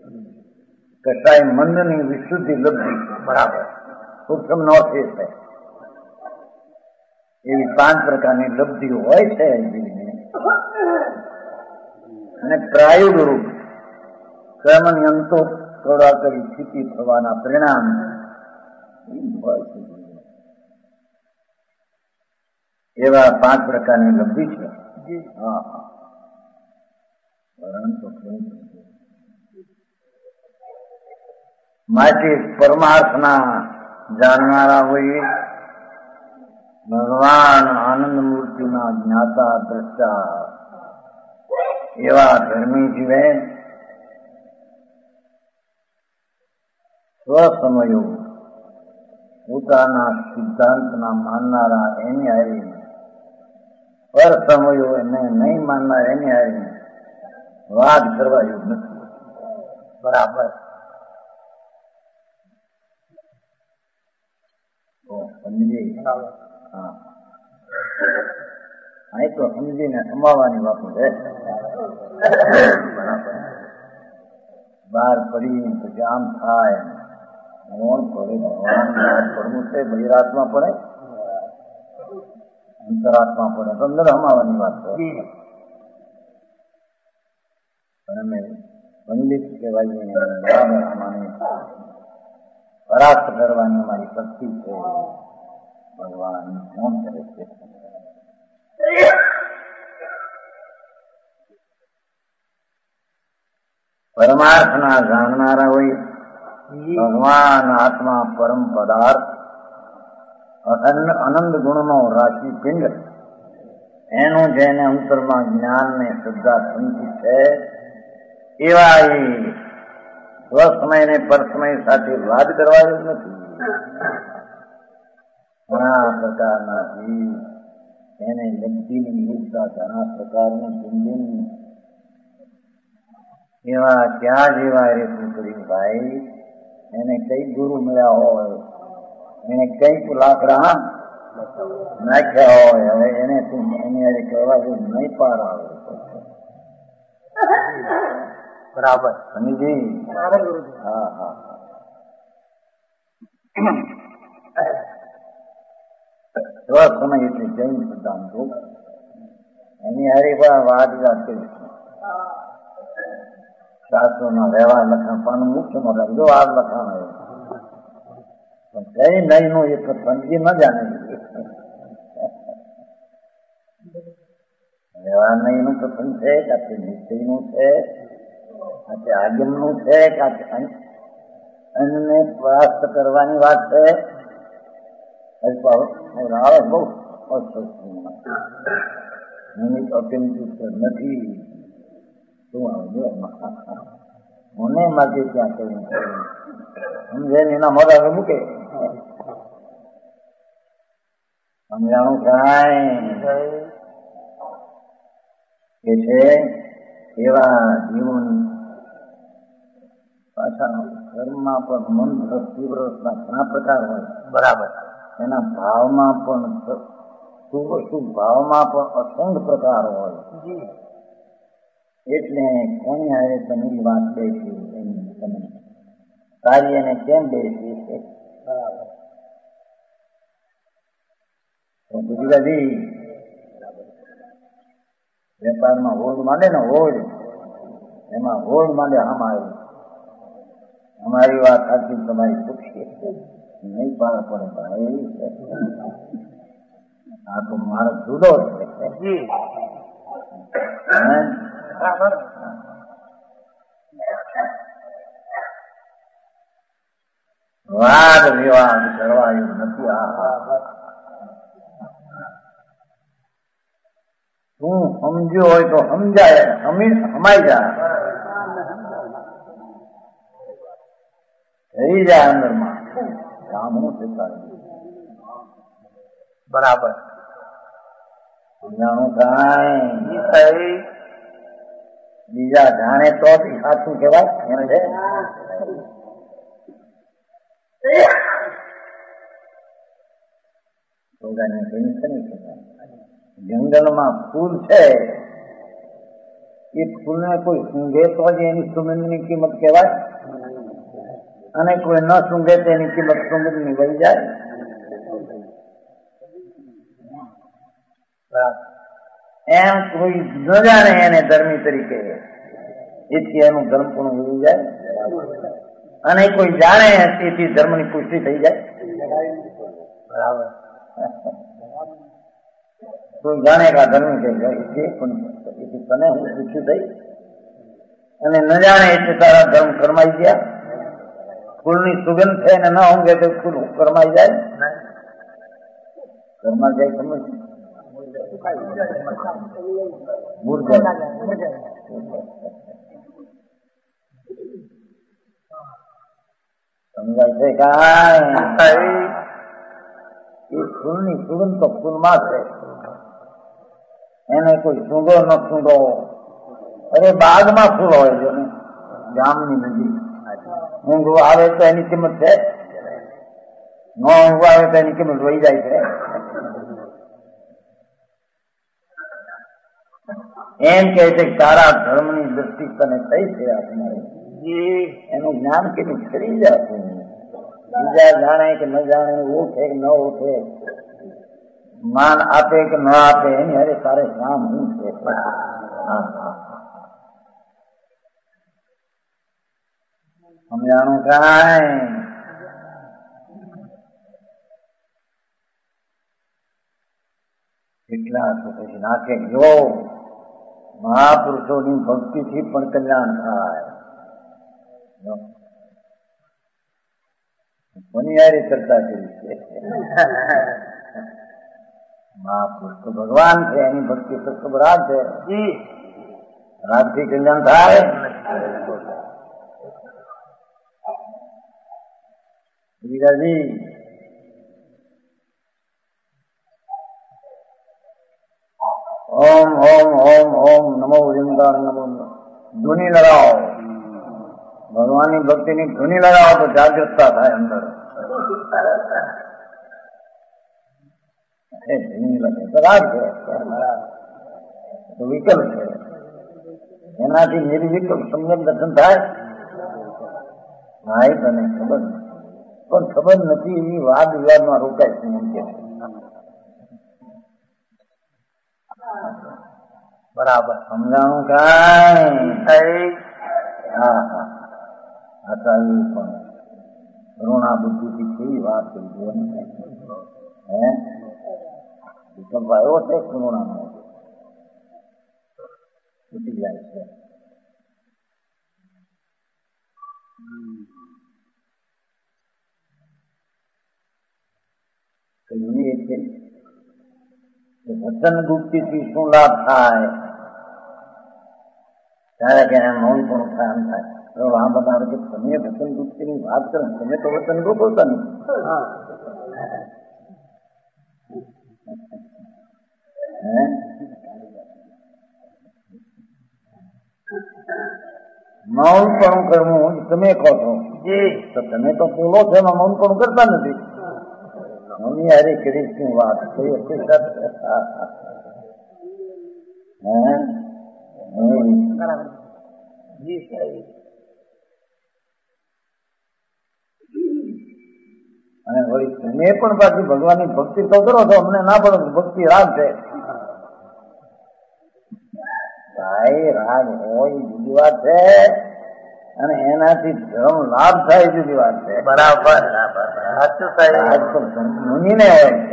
કસાય મંદની વિશુદ્ધિ લબ્ધિ. બરાબર. સૂક્ષ્મ નો અર્થ એ છે એવી પાંચ પ્રકારની લબ્ધિઓ હોય છે જીવને, અને પ્રાયોગ રૂપ કર્મની અંતો થોડા કરી સ્થિતિ થવાના પરિણામ હોય છે. એવા પાંચ પ્રકારની લબ્ધિ છે. હા હા માટે પરમાર્થના જાણનારા હોઈએ, ભગવાન આનંદ મૂર્તિના જ્ઞાતા દ્રષ્ટા એવા ધર્મી જીવે સ્વસમયો પોતાના સિદ્ધાંતના માનનારા એની હારી, પર સમયો એને નહીં માનનાર એની હારી વાત કરવા એવું નથી. બરાબર સમજી? હા, અહીં તો સમજીને સમાવવાની વાતો છે. બરાબર બહાર પડી પછી આમ થાય, કોણ પડે? ભગવાન બહાર પડવું છે. બહિરાત્મા પડે, અંતરાત્મા પડે, તો અંદર સમાવવાની વાત છે. અમે પંડિત કહેવાય, બરાબર અમારી પરાસ્ત કરવાની અમારી શક્તિ છે. ભગવાન કોણ કરે છે? પરમાર્થના જાણનારા હોય, ભગવાન આત્મા પરમ પદાર્થ અનંત ગુણનો રાશિ પિંડ, એનું જેને અંતરમાં જ્ઞાન ને શ્રદ્ધા સમજી છે, એવા એ સ્વસમય ને પરસમય સાથે વાદ કરવાનો નથી. ઘણા પ્રકારના જીવ એને લબ્ધિની યોજના, ઘણા પ્રકારની પિંડિની એવા ક્યાં જેવા રેતું કરી ભાઈ, એને કઈ ગુરુ મળ્યા હોય, એને કઈક લાકડા નાખ્યા હોય, હવે એને તું એની કહેવા જેવું નહીં પાર આવે. બરાબર સમજી? હા હા સ્વસમય એટલે જૈન સિદ્ધાંતો, એની હારી પણ વાત વાત કરીશ. શાસ્ત્રોના વ્યવહાર લખાણ પણ મુખ્ય મોટા જો આ લખાણ હોય, પણ કઈ નહીં નું એક સમજી ન જાણે. વ્યવહાર નહીં નું કથન છે, કાતે નિશ્ચય નું છે, કાતે આગમ નું છે, કાતે અન્નને પ્રાપ્ત કરવાની વાત છે. આવે બહુ નિમિત્ત અતિમિત નથી. શું આવે મને માટે ક્યાં કહ્યું સમજે એના મોઢા મૂકે સમજાણું કાંઈ કે છે. એવા જીવન પાછા કર્મમાં પણ મન દ્રષ્ટિ ના ઘણા પ્રકાર હોય. બરાબર એના ભાવમાં પણ શુભ શુભ ભાવમાં પણ અસંખ્ય પ્રકાર હોય. એટલે કોની આવે તમે વાત બેસી એની તમે કાર્યને કેમ બેસી છે. ગુજરાતી વેપારમાં હોડ માંડે ને, હોડ એમાં હોડ માંડે આમ આવી અમારી વાત સાચી, તમારી પૂછીએ નહીં પાર પડે. ભાઈ આ તો મારો જુદો છે. વાદ વિવાદ કરવા એવું નથી. આ તું સમજ્યો હોય તો સમજાય, સમાઈ જાય, થઈ જાય અંદરમાં. કામ હું થતા બરાબર સમજાણું કાંઈ બીજા જાણે તો સાચું કહેવાય. જંગલમાં ફૂલ છે, એ ફૂલને કોઈ સૂંઘે તો જ એની સુગંધની કિંમત કહેવાય, અને કોઈ ન સૂંઘે તો એની કિંમત સુગંધની વહી જાય. એમ કોઈ ન જાણે એને ધર્મી તરીકે એથી એનું ધર્મ પણ ઉડી જાય, અને કોઈ જાણે તેથી ધર્મની પુષ્ટિ થઈ જાય. બરાબર. કોઈ જાણે કે આ ધર્મ છે પણ તને હું પૂછ્યું થઈ, અને ન જાણે એટલે તારા ધર્મ કરમાઈ ગયા. ફૂલની સુગંધ છે ને ન ઊંઘે તો ફૂલ કરમાઈ જાય, ઘરમાં જાય સમજ સમજાય છે. કાંઈ એ ફૂલની સુગંધ તો ફૂલમાં છે, એને કોઈ સૂંઘો ન સૂંઘો. અરે બાગમાં ફૂલ હોય છે ને, ગામની નજીક ઊંઘવા આવે તો એની કિંમત છે, ન ઊંઘવા આવે તો એની કિંમત વહી જાય છે. એમ કે છે તારા ધર્મની દ્રષ્ટિ તને થઈ છે આપનારી, એનું જ્ઞાન કેટલું કરી જતું. બીજા જાણે કે ન જાણે, ઓઠે કે ન ઓઠે, માન આપે કે ન આપે, એની અરે તારે કામ શું છે? સમજાણું કાંઈ? કેટલા તો પછી નાખે જો મહાપુરુષોની ભક્તિથી પણ કલ્યાણ થાય. કોની યારી ચર્ચા કરી છે? મહાપુરુષ તો ભગવાન છે, એની ભક્તિ સત્સબ રાગ છે. રાગથી કલ્યાણ થાય. વિરાજી ઓમ ઓમ ઓમ ઓમ નમો ઓમકાર નમો. ધૂની લગાવો, ભગવાનની ભક્તિની ધૂની લગાવો તો જાગૃતતા થાય અંદર. ધૂની લગે તો રાગ છે, વિકલ્પ છે, એનાથી નિર્વિકલ્પ સમ્યક દર્શન થાય. ભાઈ તને ખબર નથી, પણ ખબર નથી એવી વાદ વિવાદમાં રોકાય છે. એમ કે બરાબર સમજાણું કાંઈ? હા હા આતા એ પણ કરુણા બુદ્ધિથી કેવી વાત કરી જુઓ ને. હે વિકલ્પ આવ્યો છે કરુણાનો, છૂટી જાય છે. વચન ગુપ્તિથી શું લાભ થાય? ત્યારે કે મૌન પણ થાય એમ થાય. આ બધા કે તમે વચન ગુપ્તિની વાત કરો, તમે તો વચન ગોપવતા નથી. મૌન પણ કરવું તમે કહો છો, તો તમે તો બોલો છો એમાં મૌન પણ કરતા નથી. મમ્મી હારે કરી શું વાત થઈ હતી? અને વળી તમે પણ પાછી ભગવાનની ભક્તિ તો કરો છો, અમને ના પડે ભક્તિ રાગ છે. ભાઈ રાગ હોય જુદી વાત છે, અને એનાથી ધર્મ લાભ થાય જુદી વાત છે. બરાબર મુનિને હોય છે.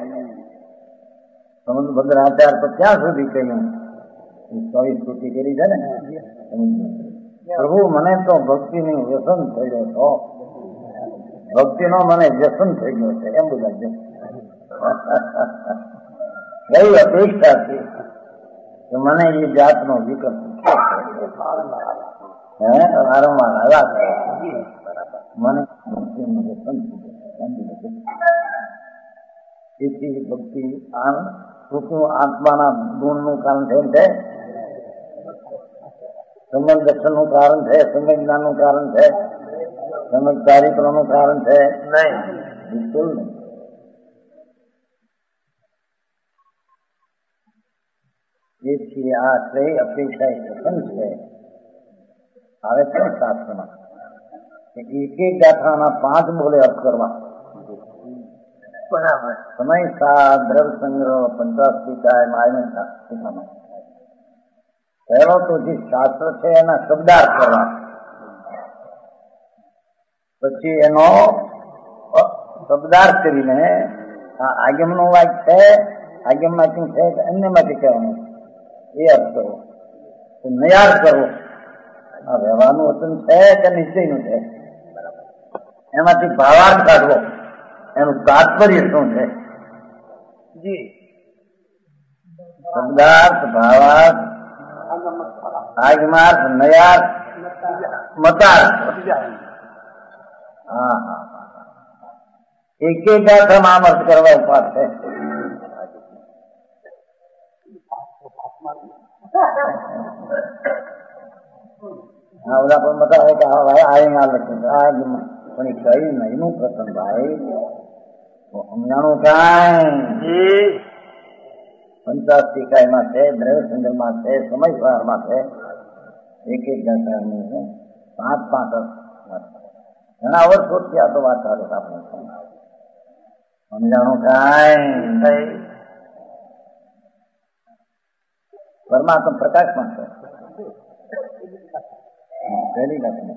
સમજ ભદ્ર આચાર તો ક્યાં સુધી કહ્યું? ચોવીસ સ્તુતિ કરી છે ને. પ્રભુ મને તો ભક્તિનું વ્યસન થયો છો, ભક્તિનો મને વ્યસન થઈ ગયો છે. એમ બધા છે. કઈ અપેક્ષા છે કે મને એ જાતનો વિકલ્પ હે વારંવાર આવ્યા મને ભક્તિનું વ્યસન થઈ ગયું. તેથી ભક્તિ આત્માના ગુણનું કારણ થયું છે, સમજ દર્શનનું કારણ છે, સમજ જ્ઞાનનું કારણ છે, સમજ ચારિત્રનું કારણ છે નહીં, બિલકુલ નહીં. જેથી આ કઈ અપેક્ષા સફળ છે આવે છે શાસ્ત્રમાં એક એક ગાથાના પાંચ બોલે અર્થ કરવા, બરાબર સમય સાથ દ્રવ્ય સંગ્રહ પંચાસ્તિકાય માયને શીખવામાં પહેલો તો જે શાસ્ત્ર છે એના શબ્દાર્થ કરવા, પછી એનો શબ્દાર્થ કરીને આ આગમનો વાક્ય છે, આગમમાંથી છે કે અન્યમાંથી કહેવાનું એ અર્થ કરવો, નયાર્થ કરવો. આ વ્યવહારનું વચન છે કે નિશ્ચયનું છે એમાંથી ભાવાર્થ કાઢવો, એનું તાત્પર્ય શું છે. શબ્દાર્થ, ભાવાર્થ, આગમાર્થ, નયાર્થ, મતાર્થ. હા હા એક એક ગાથામાં આમ અર્થ કરવા ઉપાસ છે. હા ઓલા પણ બતાવે કે હા ભાઈ આ લખ્યું આજ પણ કઈ નહીનું પ્રસંગ ભાઈ સમજાણું કાંઈ પંચાસ્તિકાયમાં છે, દ્રવ્ય સંગ્રહમાં છે, સમય વ્યવહારમાં છે. એક એક ગાથાનું છે પાંચ પાંચ ઘણા વર્ષોથી આ તો વાત ચાલે આપણે સમજાણું કાંઈ. પરમાત્મા પ્રકાશમાં છે પહેલી ઘટના.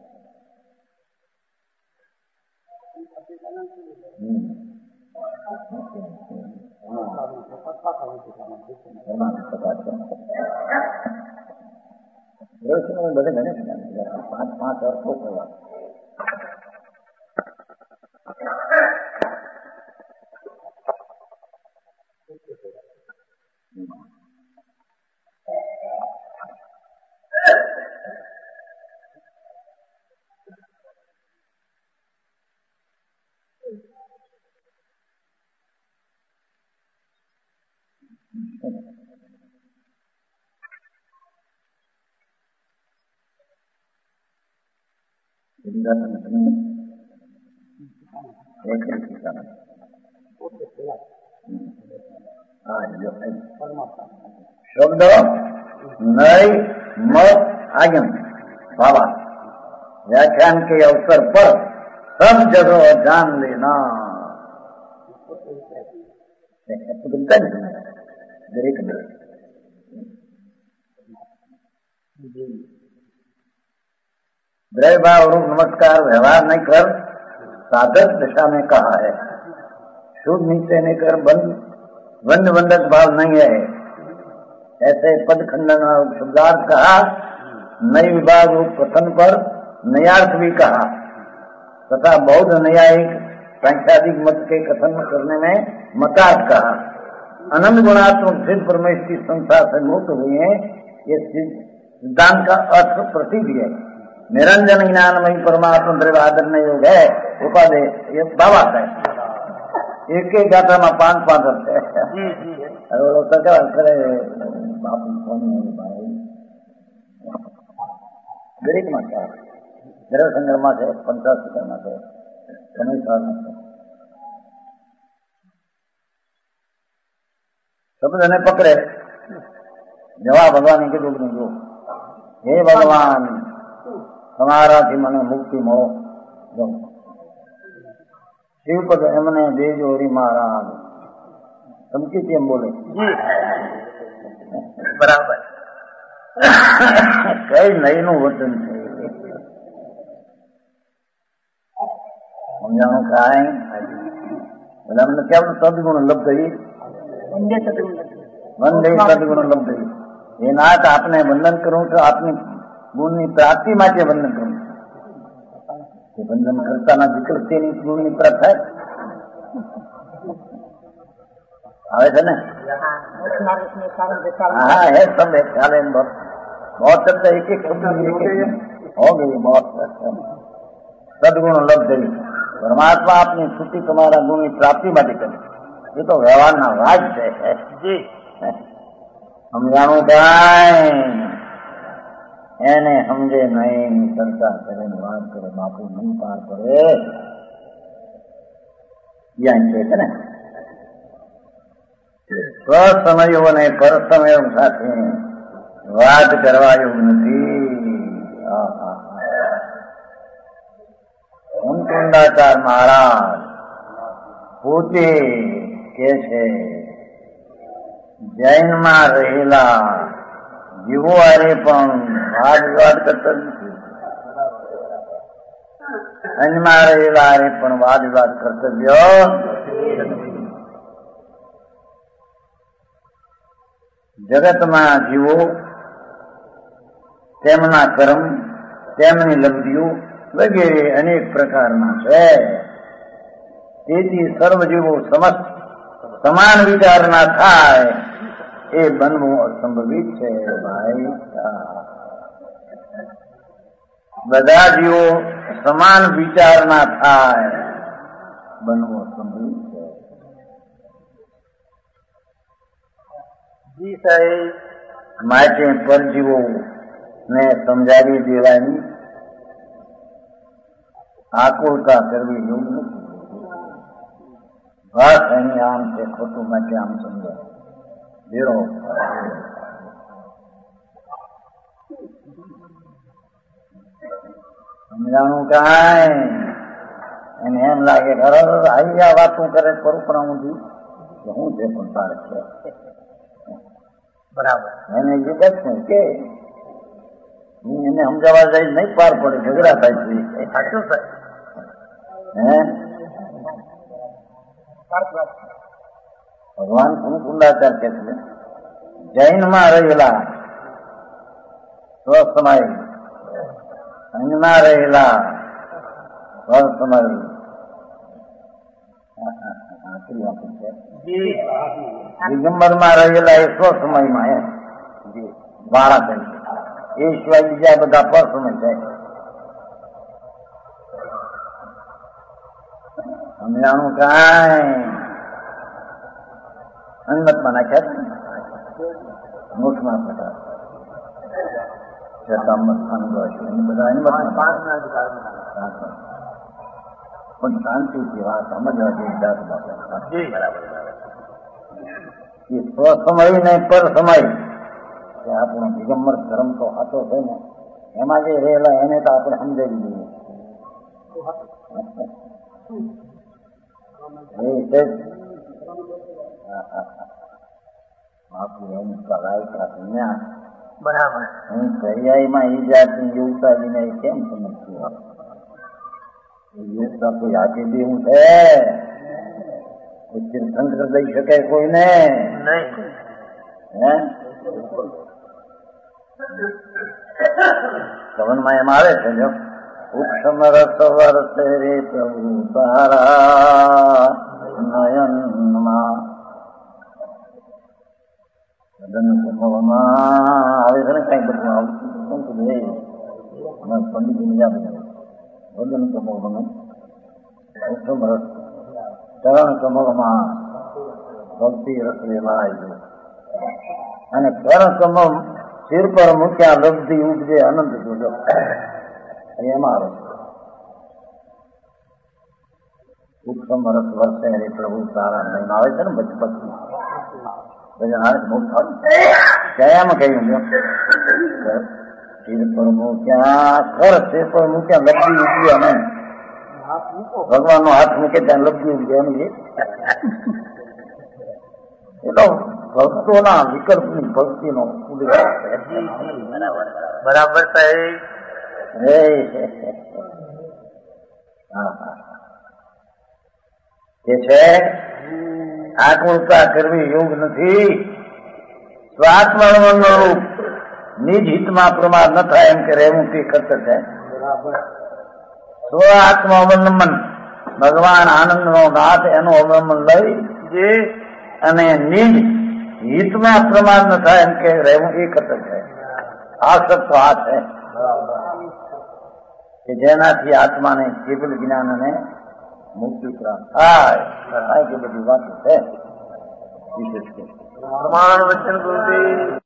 બધે ગણે પાંચ પાંચ અર્થો કરવા. शब्द नई मत आगम बाबा व्याख्यान के अवसर पर सब जगह जान लेना. दरेक द्रव्य भाव रूप नमस्कार व्यवहार नहीं कर साधक दशा में कहा है. शुद्ध नीचे नहीं कर बंद बंद बंधक भाव नहीं है. ऐसे पद खंडन शब्दार्थ कहा, नई विभाग रूप कथन पर नयार्थ भी कहा तथा बौद्ध न्यायिक सांख्यादिक मत के कथन करने में मतार्थ कहा. अनंत गुणात्मक सिद्ध परमेश्वर की संस्था से मुक्त हुए हैं. ये सिद्धांत का अर्थ प्रसिद्ध है. निरंजन ज्ञानमयी परमात्मा द्रव्य आदरण योग है उपाधि ये बाबा है. एक एक गाथा में पांच पांच अर्थ है. दरेक में क्या द्रव्य संग्रह में है, पंचास्तिका में है, समय सार में है. शब्द ने पकड़े जवाब भगवान के रूप में जो हे भगवान हमारा थी मने मुक्ति મળો. शिवपद एमने देजो हरि महाराज समझी थी हम बोले बराबर कई नई નું વચન છે સમજાણું કાંઈ. એટલે અમને કેવું સદગુણ લબ્ધ થઈ વંદે સદગુણ લબ્ધ થઈ એ નાથ આપને વંદન કરું છું. આપની ગુણની પ્રાપ્તિ માટે વંદન કરું છું. વંદન કરતાના વિકલ્પ તેની ગુણની પ્રાપ્ત થાય આવે છે ને. हाँ है सब है ख्याल है. बहुत शब्द एक एक शब्द हो गई बहुत सदगुण लब्ध गई. परमात्मा अपनी स्तुति तुम्हारा गुण की प्राप्ति માટે કરે. ये तो व्यवहार ना राज है जी. समझाणु કાંઈ એને સમજે નહીં ચર્ચા કરે વાત કરે બાપુ મન પાર કરે ત્યાં છે ને. સ્વસમયો અને પરસમયો સાથે વાત કરવા યોગ નથી. મુકુંદાચાર મહારાજ પોતે કે છે જૈનમાં રહેલા જીવો હારે પણ વાદ વિવાદ કરતા નથી, અન્યમાં રહેલા હારે પણ વાદ વિવાદ કર્તવ્ય. જગતમાં જીવો તેમના કર્મ, તેમની લબ્ધિઓ વગેરે અનેક પ્રકારના છે. તેથી સર્વ જીવો સમસ્ત સમાન વિચારના થાય એ બનવું અસંભવિત છે. ભાઈ બધા જીવો સમાન વિચારના થાય બનવું અસંભવિત છે. જી સાહેબ, માટે પરજીવો ને સમજાવી દેવાની આકુલતા કરવી એવું નથી. બસ અહીં આમ છે, ખોટું માટે આમ સમજાય દેરો. સમજાણું કાંઈ એને એમ લાગે ખરો આવી આ વાતું કરે કરું પણ હું હું છે પણ તારે છે બરાબર. એને જે બસ ને કે એને સમજાવવા જાય નહીં પાર પડે, ઝઘડા થાય છે. સાચું થાય હે ભગવાન કુંડાચાર કે છે જૈનમાં રહેલા સ્વસમય, અન્યમાં રહેલા સ્વસમય, દિગંબરમાં રહેલા એ સ્વસમયમાં એમ વાળા થાય છે. એ સિવાય બીજા બધા પરસમય જાય. સમજાણું કાંઈ અન્નતમાં નાખ્યા નોટમાં બધા પણ શાંતિથી વાત સમજવા જેવી દાસ એ સ્વસમય ને પર સમય આપણો દિગંબર ધર્મ તો હતો છે ને, એમાં જે રહેલા એને તો આપણે સમજાવી દઈએ. બરાબર. દરિયાઈમાં એ જાતની યોગતા વિના કેમ સમજવું? યોગતા કોઈ હાથી દેવું છે? કોઈ તીર્થંકર દઈ શકાય કોઈને? હે કવનમાં એમ આવે છે જો ઉપસમરસ વર્ષે રે પ્રભુ તારા નયનમાં આવે છે ને કઈ બધું આવતું પંડિત બીજા બધા વદન કમોમાં ઉપસમરસ ચરણ કમળમાં ભક્તિ રસ લેવા અને ચરણ કમળ શિર પર મૂક્યા લબ્ધિ ઉપજે અનંત જોજો એમાં આવે ઉપસમ રસ વર્ષે હરે પ્રભુ તારા નહીં આવે છે ને બધી ભક્તિ ભજન આવે બહુ સારું. કયામાં કહ્યું જો શિર પર મૂક્યા કર શિર પર મૂક્યા લબ્ધિ ઉપજે અનંત. ભગવાન નો હાથ મૂકે ત્યાં લબ્ધિ ઉપજે એનું એ તો ભક્તોના વિકલ્પની ભક્તિનો બરાબર સાહેબ. કે છે આકુલતા કરવી યોગ નથી. સ્વાત્મનું રૂપ નિજ હિતમાં પ્રમાદ ન થાય એમ કે રહેવું તે કરતર છે. સ્વ આત્મ અવલંબન ભગવાન આનંદ નો નાથ એનું અવલંબન લઈ અને નિજ હિતમાં પ્રમાદ ન થાય એમ કે રહેવું એ કરતર છે. આ સત્વ આ છે કે જેનાથી આત્માને કેવલ જ્ઞાન અને મુક્તિ પ્રાપ્ત થાય. કે બધી વાતો છે વિશેષ પ્રમાણ વચન ગુરુદેવ